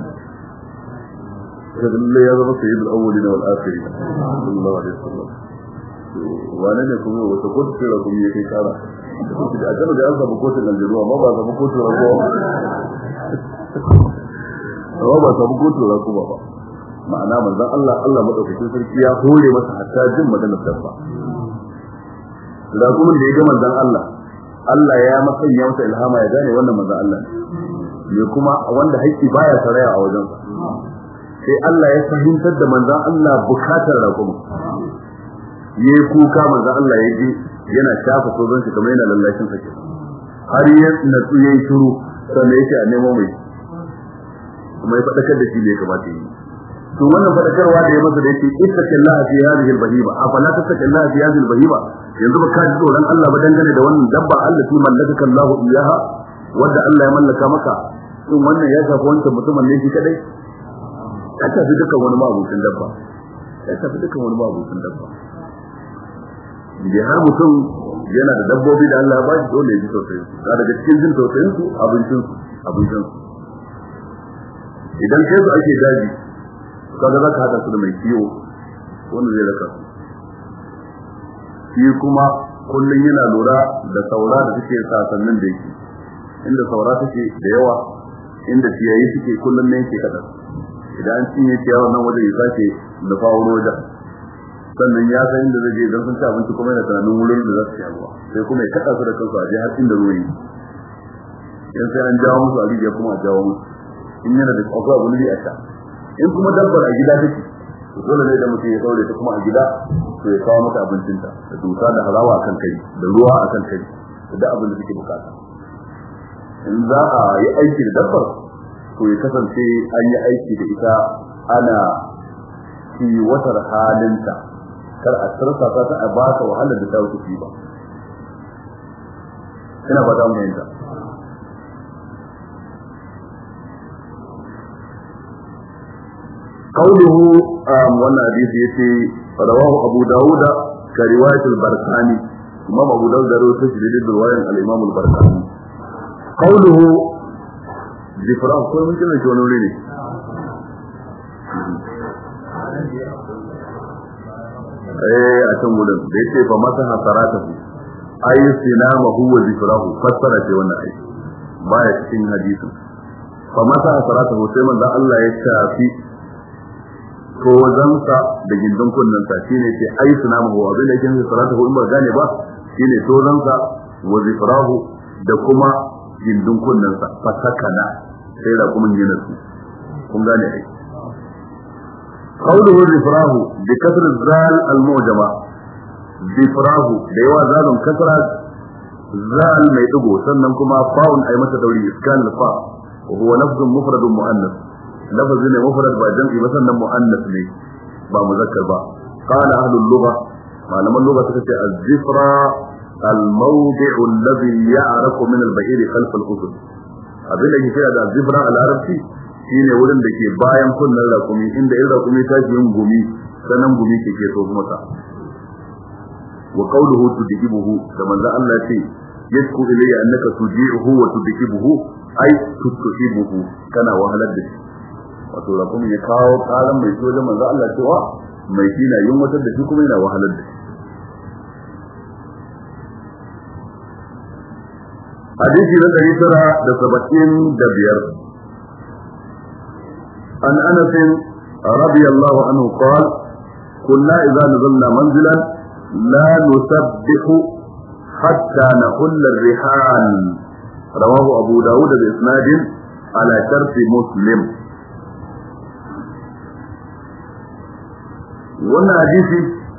kada ya zama sayyidul awwalin wal akhirin sallallahu alaihi wasallam wane ne kuma wata kotu da kuma yake kara da ajalla da an samu kotun aljiru amma ba samu kotun ragowa ba samu kotun ragowa ba ma'ana manzon Allah madaukakin sarki ya hore masa hatta jin maganar dabba da kuma da ya ga manzon Allah ya masanya masa ilhama ya gane wannan manzon Allah ne kuma wanda haƙi baya saraya a wajen sa sai Allah ya fahimtar da manzon Allah bukatar rakuma yayi kuka manzon Allah ya ji yana shafa sozon shi kamar yana lallashin sa har ya natsu yayi shiru sannan yake a nemo mai kuma ya fadakar da shi ne kamata yi to wannan fadakarwa da ya masa da yake ittaqillaha fi hadhihi al-bahima afala tattaqillaha fi hadhihi al-bahima yanzu ba ka ji tsoron Allah ba dangane da wannan dabba allati mallakaka Allah iyaha wanda Allah ya mallaka maka shin wannan ya shafi wancan mutumin ne shi kadai ya shafi dukkan wani mabucin dabba idan har mutum yana da dabbobi da Allah ya ba shi dole ya ji tausayin su daga cikin jin tausayin su abincin su idan kai su ake daji kaga zaka hada su da mai kiyo wanda zai raka shi kuma kullun yana lura da saura da take sasannin da yake inda saura take da yawa inda ciyayi take kullun ne yake kada idan an cinye ciyawa nan waje ya sake da fawo wajen sannan ya san inda zai je don sun ci abinci kuma yana tunanin wurin da za su ci ruwa sai kuma ya kada su da kansu a je har inda ruwa yi yan sai an jawo musu alijiya kuma a jawo musu in yana da akwai abu ne a sha in kuma dabbar a gida take to dole ne da mutum ya daure ta kuma a gida to ya kawo mata abincinta da dusa da halawa akan kai da ruwa akan kai da duk abin da take bukata in za a yi aiki da dabbar to ya kasance an yi aiki da ita ana kiwatar halinta kar a tsarsa ta a baka wahalar da ta wuce ba ina ba da mu yanda قوله وانا حديث يتي رواه ابو داود كروايه البرقاني امام ابو داود رواه تشديد الروايه الامام البرقاني قوله ذكره كل من كلمه شو نقول لي a can gudun da yace fa masa hasaratahu ay sinamahu wa zikrahu fassara ce wannan ai baya cikin hadisin fa masa hasaratahu sai manzo Allah ya tafi to zansa da gindin kunnansa shine ce ai sinamahu abin da yake hasaratahu in ba gane ba shine to zansa wa zikrahu da kuma gindin kunnansa fa sakana sai da kuma ginin su kun gane ai قوله ذفراه بكسر الزال المعجمة ذفراه ديوا زال كسر زال ما يدغو sannan kuma fa'un ay mata dauri iskan al-fa wa huwa lafz mufrad muannath lafz ne mufrad ba jam'i ba sannan muannath ne ba muzakkar ba qala ahlul lugha malaman lugha suka ce az-zifra al-mawdi'u alladhi ya'rafu min al-ba'ir khalf al-qutb abin da yake da az-zifra al-arabi shine wurin da ke bayan kunnan rakumi inda in rakumi ta ji yin gumi sanan gumi ke so kuma ta wa qawluhu tudhibuhu da manzo Allah ce yasku ilayya annaka tuji'uhu wa tudhibuhu ay tudhibuhu kana wahalar da shi wato rakumin ya kawo karan mai shi wajen manzo Allah cewa mai shi na yin wata da shi kuma yana wahalar da shi. hadisi na 975 an Anas radiyallahu anhu qala kunna idza nazalna manzilan la nusabbihu hatta nahulla ar-rihal rawahu Abu Dawud bi isnadin ala sharti Muslim. wannan hadisi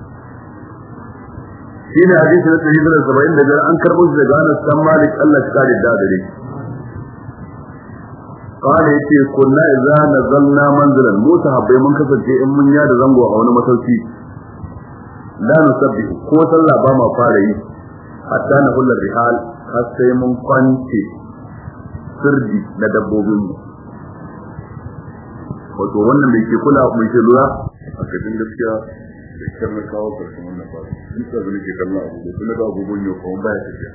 shine hadisi na 175 an karbo shi daga Anas bin Malik Allah ya kare da dare qala yace kunna idza nazalna manzilan mutahabbai mun kasance in mun ya da zango a wani masauki la nusabbihu ko sallah ba ma fara yi hatta na hullar rihal har sai mun kwance sirdi na dabbobin mu. wato wannan da yake kula mai ke lura a cikin gaskiya da karna kawo karshen wannan ba duk da nake kallon abu da kuma ga abubuwan yau kuma baya tafiya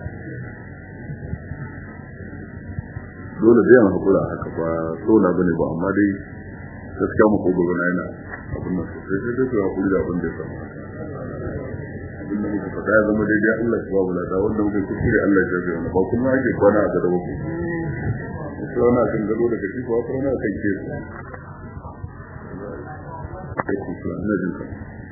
dole zai yana hakura haka ba sola bane ba amma dai gaskiya mu ko gobe na yana abin nan sai dai hakuri da abin da ya samu abin da muka faɗa ya zama daidai Allah ya babu lada wanda muka kuskure Allah ya jabe wani ba kuma ake kwana a gaba ku sai wani akan gado daga shi ko wani akan ke sai ku kula na jinka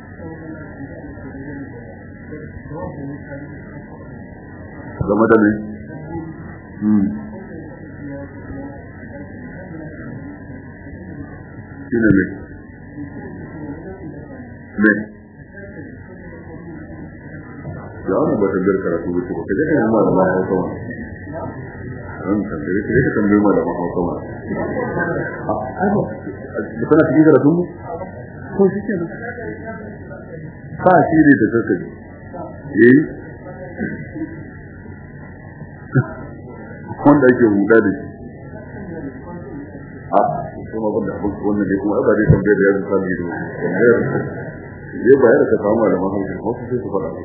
game da ne shine ne ya wani ba ta gar karatu ba ko kaje kan malama Hausa ma an tambaye ka tambaye malama Hausa ma ba kana cikin karatu mu ko shi ke ba shi ne da kake wanda yake huda da shi kuma wanda abin wannan dai kuma ba dai tambaye da yanzu sai da zai bayar da samu da mahaukaci ko sai su fada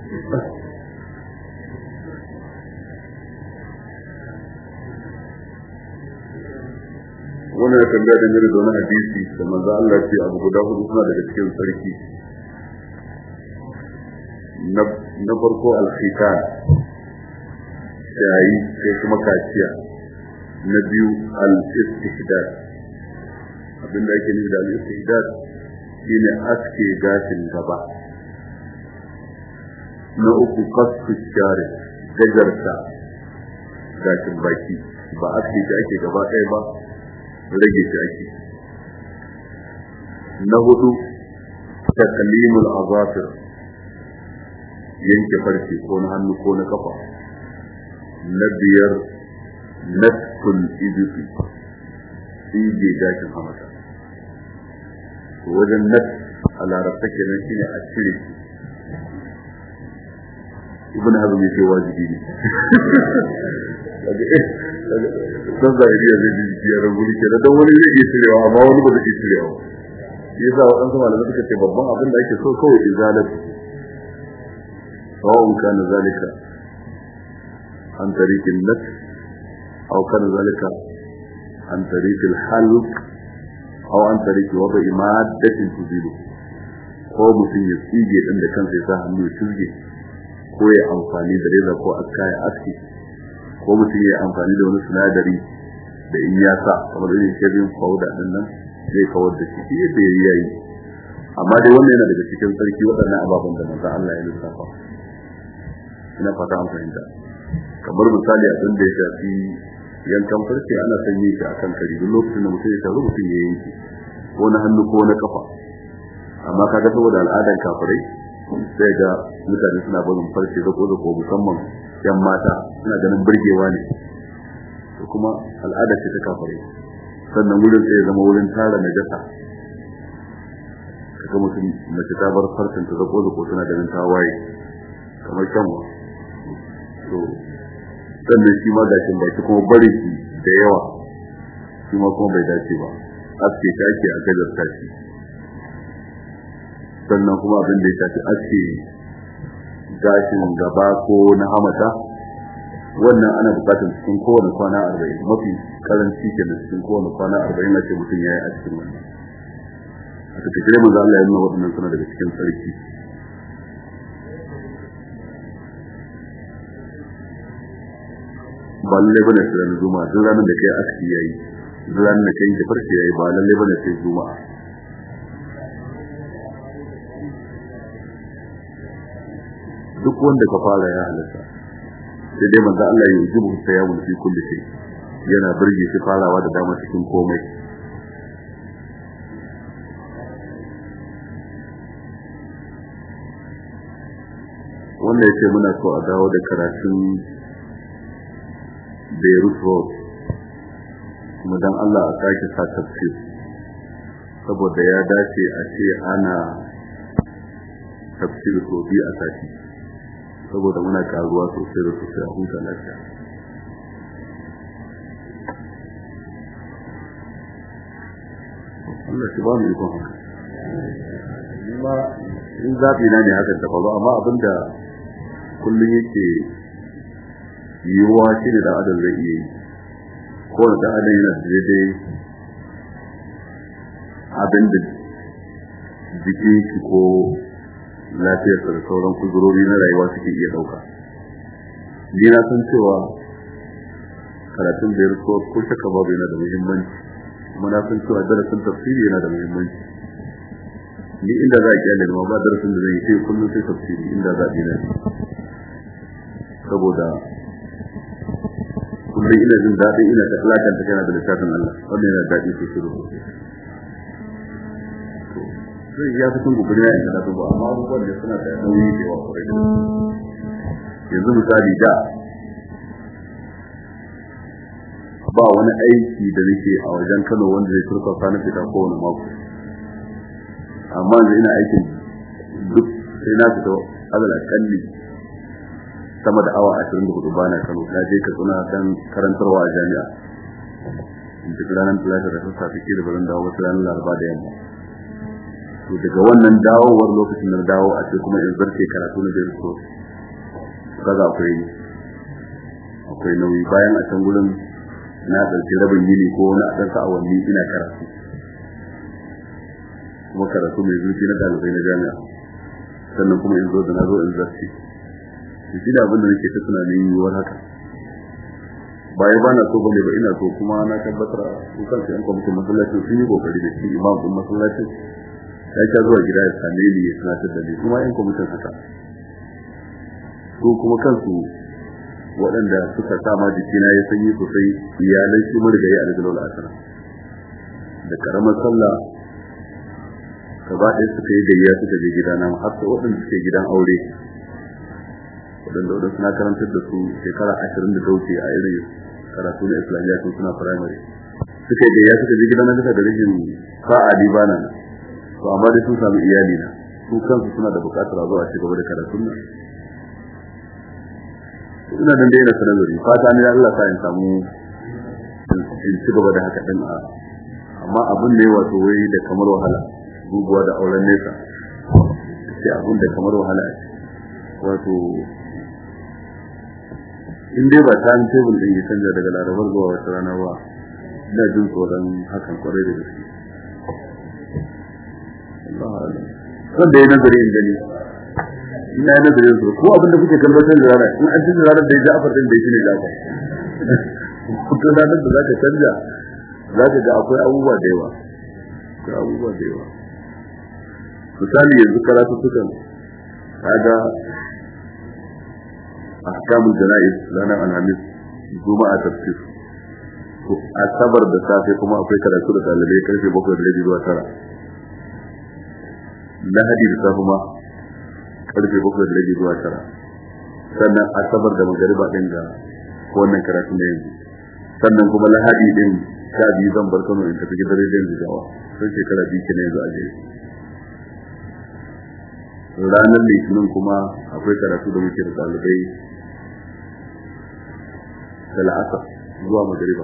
wannan tambaya da ne da wani hadisi da manzo Allah ya ce abu guda hudu suna daga cikin sarki na farko al-khitan yayi sai kuma kaciya na biyu al-istihdad abinda yake nufi da al-istihdad shine aske gashin gaba na uku kasu share gajarta gashin baki ba aske shi ake gaba ɗaya ba rage shi ake na hudu taklimul azafir yanke farce ko na hannu ko na kafa na biyar naskul ibisi tsige gashin hamata wajen nas a larabta kenan shine a cire ibn hazm yace wajibi ne dan zahiriya zai ji biyar guri ke da wani zai yi cirewa amma wani ba zai yi cirewa yasa wadansu malamai suka ce babban abin da ake so kawai izalatu sawa'un kana zalika an tariqin nas aw kana zalika an tariqil halq aw an tariqi wada'i maddatin tuzilu ko mutum ya tsige dan da kansa ya sa hannu ya tsige ko ya amfani da reza ko aska ya aski ko mutum ya amfani da wani sinadari da in ya sa kamar irin shirin powder din nan zai kawar da shi yadda yayi amma dai wannan yana daga cikin sarki wadannan ababen da manzo Allah ya lissafa ina fata an fahimta kamar misali abin da ya shafi yankan farce ana son yin shi akan kari duk lokacin da mutum ya taru mutum ya yanke ko na hannu ko na kafa amma kaga saboda al'adan kafirai sai ga mutane suna barin farce da ko musamman yan mata suna ganin burgewa ne to kuma al'ada ce ta kafirai sannan wurin sai zama wurin tara najasa kaga mutum mace ta bar farcen ta da ko suna ganin tawaye kamar kanwa to sannan shi ma gashin baki kuma bari shi da yawa shi ma kuma bai dace ba aske ta ake a gajar tashi sannan kuma abin da ya tafi aske gashin gaba ko na hamata wannan ana bukatar cikin kowane kwana 40 mafi karanci kenan cikin kowane kwana 40 na ce mutum yayi a cikin wannan a take manzo Allah ya nuna waɗannan suna daga cikin sarki ba lalle bane sai ranar juma'a duk ranar da kai aski yayi duk ranar da kai farce yayi ba lalle bane sai juma'a duk wanda ka fara ya halatta sai dai manzo Allah ya yujibu sayyamu fi kulli shay yana burge shi farawa da dama cikin komai wannan yake muna so a dawo da karatun Beirut Road kuma dan Allah a sake sa tafsir saboda ya dace a ce ana tafsir ko bi a sati saboda muna karuwa sosai da sosai a huta lafiya Allah shi ba mu ikon haka ma in zaɓi na ne haka ta faru amma abinda kullum yake yiwuwa shi ne da adam zai iya yi ko da adam yana daidai abin da jikin shi ko lafiyarsa da sauran kuzurori na rayuwa suke iya ɗauka ni na san cewa karatun da ya riko ko shaka babu yana da muhimmanci kuma na san cewa darasin tafsiri yana da muhimmanci ni inda za a kyale ma ba darasin da zai yi sai kullum sai tafsiri inda za a dina saboda kullum ina jin daɗi ina da alaƙar ta kana da littafin Allah wannan yana daɗi sosai da sosai sai ya fi tungu gudunar yin karatu ba amma abubuwan da suna da nauyi da yawa kwarai da yanzu misali da ba wani aiki da nake a wajen Kano wanda zai turka sana fita kowane mako amma yanzu ina aikin duk sai na fito alal akalli sama da awa 24 bana Kano na je ka tsuna dan karantarwa a jami'a duk ranar talata da sassafe ke da barin dawo wasu ranar laraba da yamma to daga wannan dawowar lokacin da dawo a ce kuma in zarce karatu na da so kaga akwai nauyi bayan a can gurin na dauki rabin yini ko na dan sa'awanni ina karatu kuma karatu mai zuci na dalibai na jami'a sannan kuma in zo da na zo in zarce shi da abin da nake ta tunanin yiwuwar haka baya ba na so bane ba ina so kuma na tabbatar su kansu yan kwamitin masallaci sun yi kokari da shi imam din masallaci ya ta zuwa gida ya same ni ya sanatar da ni kuma yan kwamitin haka su kuma kansu waɗanda suka sama jikina ya sanyi sosai iyalai shi marigayi a rigalar asara da karamar sallah gaba ɗaya suka yi gayya suka je gidana har sai waɗanda suke gidan aure waɗanda suna karantar da su shekara 20 da dauke a irin karatu na islamiyya tun suna primary suka yi gayya suka je gidana bisa da rikin fa'adi bana na to amma dai sun samu iyali na su kansu suna da buƙatar a zuwa ci gaba da karatun nan ina dan dai na sanarwa fata ne Allah sa in samu in ci gaba da haka din amma abin ne wato wai da kamar wahala guguwa da auren nesa sai abin da kamar wahala wato in dai ba ta table din ya canza daga larabar zuwa wata rana ba ina jin tsoron hakan kwarai da gaske Allah Allah kan da yana nazari in gani ina nazarin su ko abinda kuke kalbatar da rana in an jinda ranar da ya Ja'far din da yake ne Ja'far ko da nan da zaka canja zaka ga akwai abubuwa da yawa misali yanzu karatu sukan kaga ahkamul janaiz ranar alhamis juma'a tafsir to asabar da safe kuma akwai karatu da dalibai karfe 7:30 zuwa 9 lahadi da safe ma karfe 7:30 zuwa 9 sannan asabar da magariba din da wannan karatu ne yanzu sannan kuma lahadi din sha biyu zan bar Kano in tafi gidan rediyon Jigawa sai shekara biyu kenan yanzu a jere ranar litinin kuma akwai karatu da muke da ɗalibai da la'asar zuwa magariba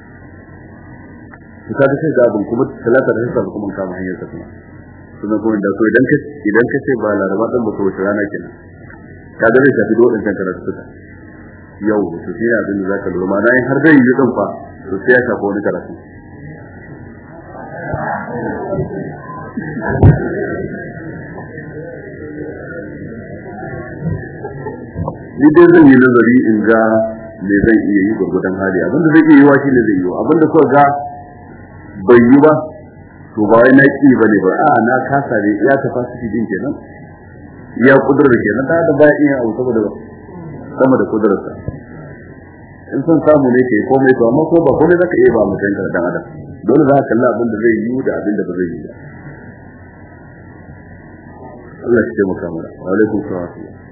su kaga sai zabin kuma talata da sassa kuma kama hanyar ta kuma sunan kuma da so idan ka ce ba laraba dan ba to wata rana kenan kaga zai tafi dole kan karatu suka yau to shi ne abin da zaka lura ma nayin har dai yi din fa to sai ya shafa wani karatu ni dai zan yi nazari in ga me zan iya yi gurgudan hali abinda zai iya yi wa shi ne zai yi abinda so ga bai yi ba to ba wai na ki bane ba a na kasa ne ya tafasiri din kenan ya kudurar kenan da ba iya abu saboda sama da kudurarsa in son samu ne ke komai to amma ko ba komai zaka iya ba mutum da dan adam dole za ka kalla abin da zai yi da abin da ba zai yi ba Allah ya taimaka mana wa alaikum salam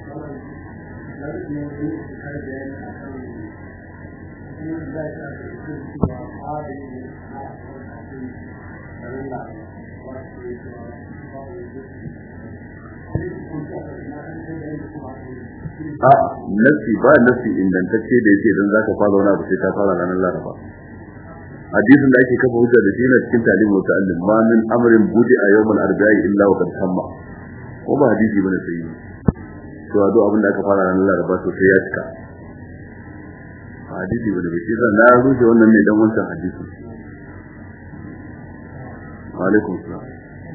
nasi ba nasi ingantacce da yake dan zaka fara wani abu sai ka fara ranar Laraba hadisin da ake kafa hujja da shi na cikin talimu ta'allim ma min amrin budi a yawmal arba'i illa wa qad tamma ko ba hadisi bane sai to a duk abin da aka fara ranar Laraba to sai ya cika hadisi bane ba shi zan na rubuce wannan ne dan wancan hadisi wa alaikum salam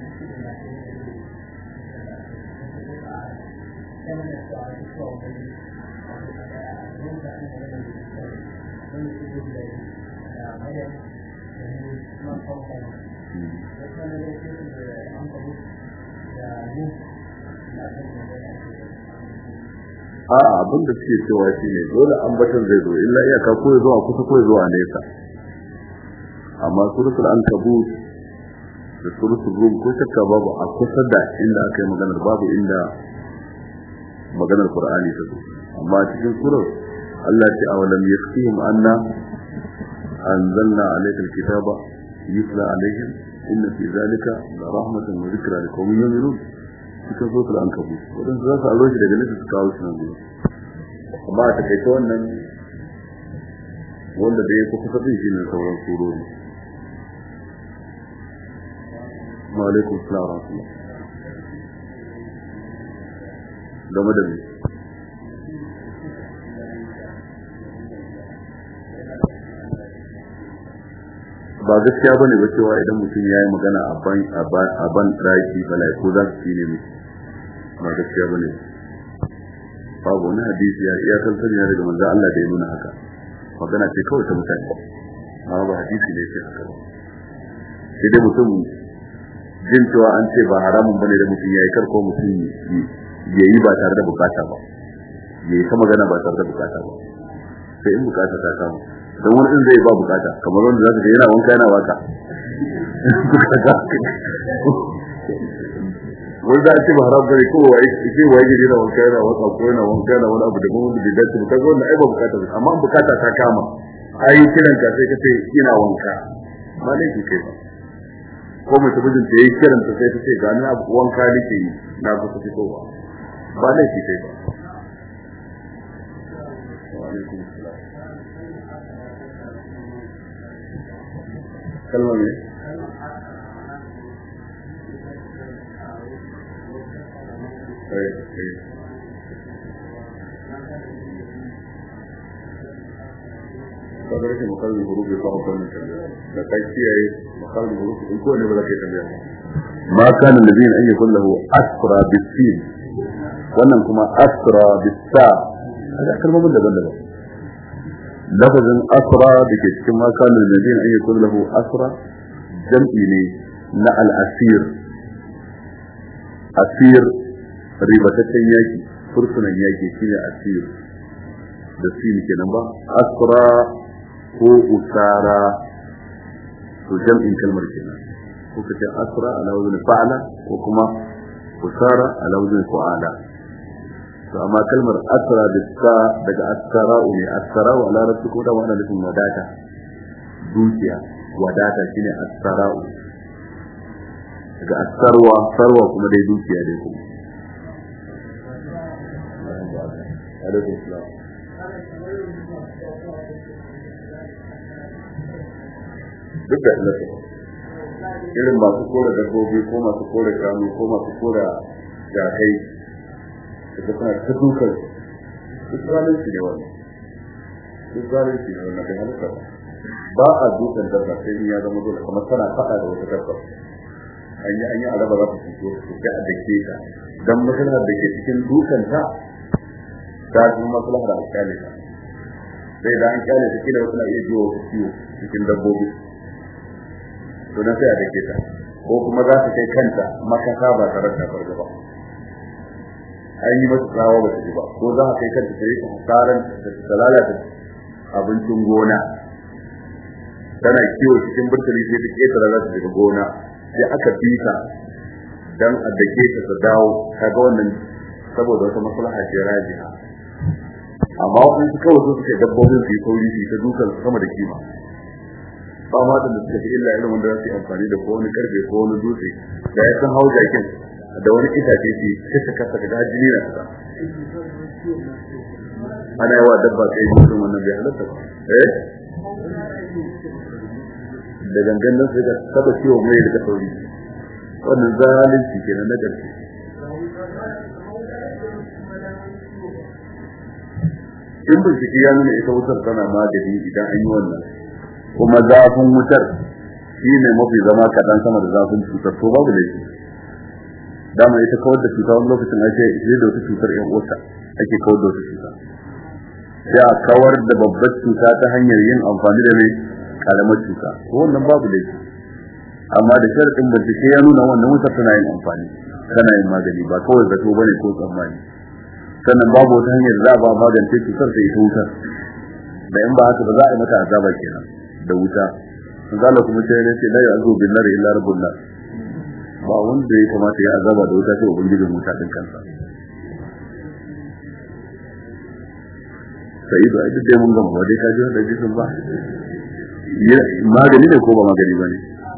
abin da suke cewa shi ne dole ambatan zai zo illa iyaka ko ya zo a kusa ko ya zo a nesa amma suratul ankabut da suratul rum ko shakka babu a kusa da inda aka yi maganar babu inda maganar qur'ani ta zo amma cikin surar Allah ya awalam yakfihim anna anzalna alayka alkitaba yutla alayhim inna fi zalika la rahmatan wa dhikra liqawmin yu'minun cikin suratul ankabut wadan za su alo shi daga nesa su kawo shi nan gudu amma a takaice wannan wanda da ya kusa din shi ne sauran surori wa alaikum assalam wa rahmatullah game da ni ba gaskiya bane ba cewa idan mutum yayi magana a ban daki malaiku za su yi ne ba gaskiya bane babu wani hadisi ya kalsari ne daga manzo Allah da ya nuna haka magana ce kawai ta mutane amma ba hadisi ne ce haka ba sai dai mutum jin cewa an ce ba haramun bane da mutum yayi karko mutum yayi ba tare da bukata ba yayi ta magana ba tare da bukata ba sai in bukata ta kama don wani in zai ba bukata kamar wanda zaka ga yana wanka yana waka wanda ake ba haram bane ko wai ke waje yana wanka yana waka ko yana wanka yana wani abu da kuma da dace ba kaga wannan ai ba bukata ba amma bukata ta kama ai kiran ka sai kace ina wanka ba ne ki kai ba ko mai tabbacin da yake kiran ta sai kace ga ni abu wanka nake yi na ga kace ko ba ne ki kai ba wa alaikum assalam kalma ne kabarki makallin hurufi fa hukumin da kai kiyaye makallin hurufi in ko ne ba zaka tambaya ma kana nabiyyin an yakun lahu asra bisin wannan kuma asra bisa hada kalmomin daban-daban lafazin asra dake cikin ma kana nabiyyin an yakun lahu asra jam'i ne na al-asir asir ribataccen yaki fursunan yaki shine asir da sin kenan ba asra ko usara to jam'in kalmar kenan ko kace asra ala wazn fa'ala ko kuma usara ala wazn fa'ala to amma kalmar asra bisa daga asra ne asra wa ala rabbi ko da wannan nufin wadata dukiya wadata shine asra daga asarwa sarwa kuma dai dukiya dai kuma alaikum salam duk da ilata irin masu kora dabbobi ko masu kora shanu ko masu kora jakai da kuma ta dukkan duk zalunci ne wannan da halitta ba a dukan dabba sai in ya zama dole kamar tana faɗa da wata dabba an yi alaba za ta fito su sai a dake ta dan maslahar da ke cikin dukan ta ta ji maslahar alƙali ta sai da an kyale ta kila wata na iya jiwa wata ciwo cikin dabbobi to na sai a dake ta ko kuma za ta kai kanta makasa ba tare da farga ba an yi masa tsawa ba ta ji ba ko za a kai kanta sai ta hasaran da lalata abincin gona tana kiwo cikin burtali sai ta ketara za ta daga gona sai aka bisa dan a dake ta dawo kaga wannan saboda wata maslaha ce rajiha amma wannan kawai su suke dabbobin su yi sauri su ta dukan sama da kima ba ma da suka fi illa irin wanda za su yi amfani da ko wani karfe ko wani dutse da ya san hau jakin da wani itace ce sai ta kasa ga jini na ta ana yawa dabba kai mutum wannan bai halatta ba da gangan nan sai ka saba ciwo mai da sauri wannan zalunci kenan na ƙarshe in bincike ya nuna ita wutar tana magani idan an yi wannan kuma zafin wutar shi ne mafi zama kaɗan sama da zafin cutar to babu laifi dama ita kawar da cuta wani lokacin ake ishe da wata cutar yan uwarta ake kawar da wata cuta sai a kawar da babbar cuta ta hanyar yin amfani da mai karamar cuta to wannan babu laifi amma da sharadin bincike ya nuna wannan wutar tana yin amfani tana yin magani ba kawai zato bane ko tsammani sannan babu wata hanyar za a ba magance cutar sai ita wutar da in ba haka ba za a yi mata azaba kenan da wuta zalla kuma sai ne la ya'zu bin nar illa rabbul nar ba wanda ya kamata ya azaba da wuta sai ubangijin wuta din kansa sai da ita dai mun ga mu dai ka ji da jikin ba magani ne ko ba magani bane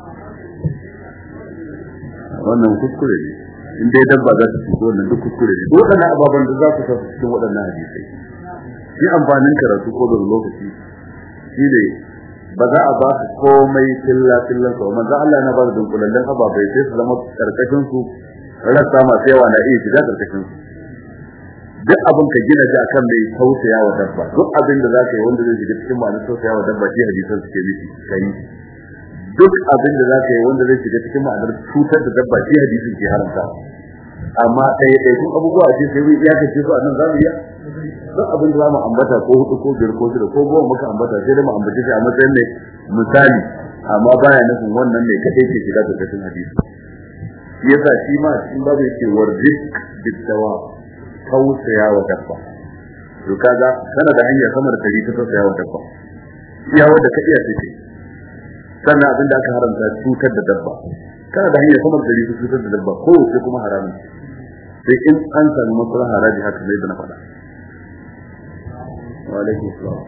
wannan kuskure ne in dai dabba za ta fito wannan duk kuskure ne wadannan ababan da za ku tafi cikin wadannan hadisi shi amfanin karatu ko da lokaci shi ne ba za a ba komai tillan ko manzo Allah yana ba da dunkulallen ababai sai su zama karkashin su rasa masu yawa na iya shiga karkashin su duk abin ka gina shi akan mai tausaya wa dabba duk abin da zaka yi wanda zai shiga cikin ma'anar tausaya wa dabba shi hadisan suke nufi kai duk abin da zaka yi wanda zai shiga cikin ma'anar cutar da dabba shi hadisin ke haramta amma ɗaya kun abubuwa ce sai wai iya kace su anan zamu iya duk abin da zamu ambata ko hudu ko biyar ko shida ko goma muka ambata sai da mu ambace shi a matsayin ne misali amma baya nufin wannan ne kadai ke shiga da cikin hadisi yasa shi ma cikin babu yake warzik bidawa tausaya wa dabba to kaga kana da hanya sama da kari ta tausaya wa dabba iya wanda ka iya take sannan abin da aka haramta cutar da dabba kana da hanya sama da kari ta cutar da dabba ko sai kuma haramun sai in an samu maslaha haraji haka zai da na faɗa wa alaikum assalam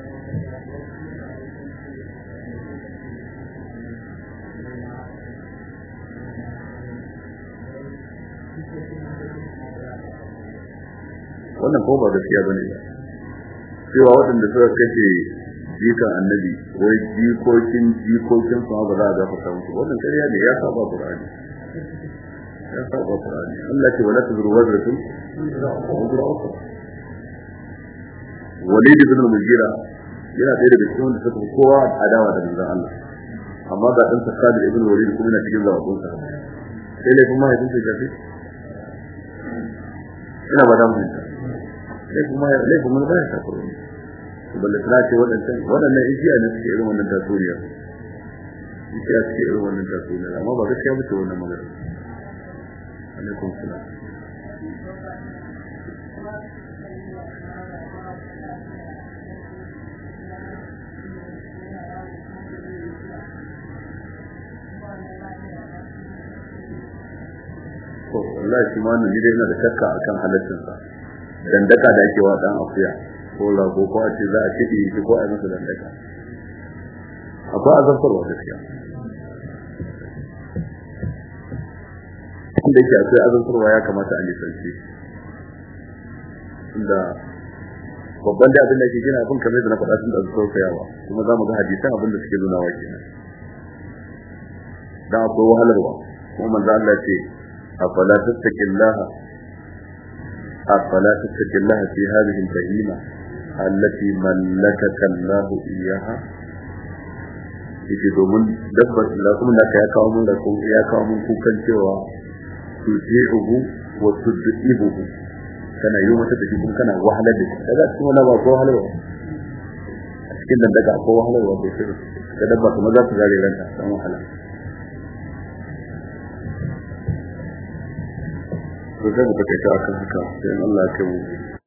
wannan ko ba gaskiya bane ba cewa waɗanda suka kace jikan annabi wai jikokin su ba za a gafarta musu wannan kariya ne ya saba Qur'ani Allah ce wala tazuru wazratun wazra ukhra Walid ibn al-Mughira yana ɗaya daga cikin wanda suka kowa adawa da manzon Allah amma ga dan Khalid ibn Walid kuma yana cikin zawatun sa sai ne kuma ya tunce gafi ina ba da mun sai kuma ba ya ta kuro balle tana ce wadannan ijiya ne suke irin wannan tasuriya ijiya suke irin wannan tasuriya amma ba gaskiya ba ce wannan magana alaikum salam to wallahi shi ma wannan ne yana da shakka akan halaccin sa dandaka da ake wa dan akuya ko lago ko a ce za a kidi shi ko a masa dandaka akwai azabtarwa gaskiya inda yake akwai azabtarwa ya kamata a nisanci inda babban da abin da yake gina abin kamar da na faɗa tun da tsayawa kuma za mu ga hadisan abin da suke nuna wa kenan dan akwai wahalarwa kuma manzo Allah ce afala tattaqillaha في هذه البهيمة التي ملكك الله إياها yake domin dabbar da kuma da ya kawo mun da kuma ya kawo mun kukan cewa su je ugu wa tuddibuhu kana yi mata da shi kuma kana wahalar da shi daga cikin wala ba ko wahalarwa a cikin dan daga ko wahalarwa bai sai da dabba kuma za su zare ranta dan wahala to sai ka take ta akan haka sai Allah ya kai mu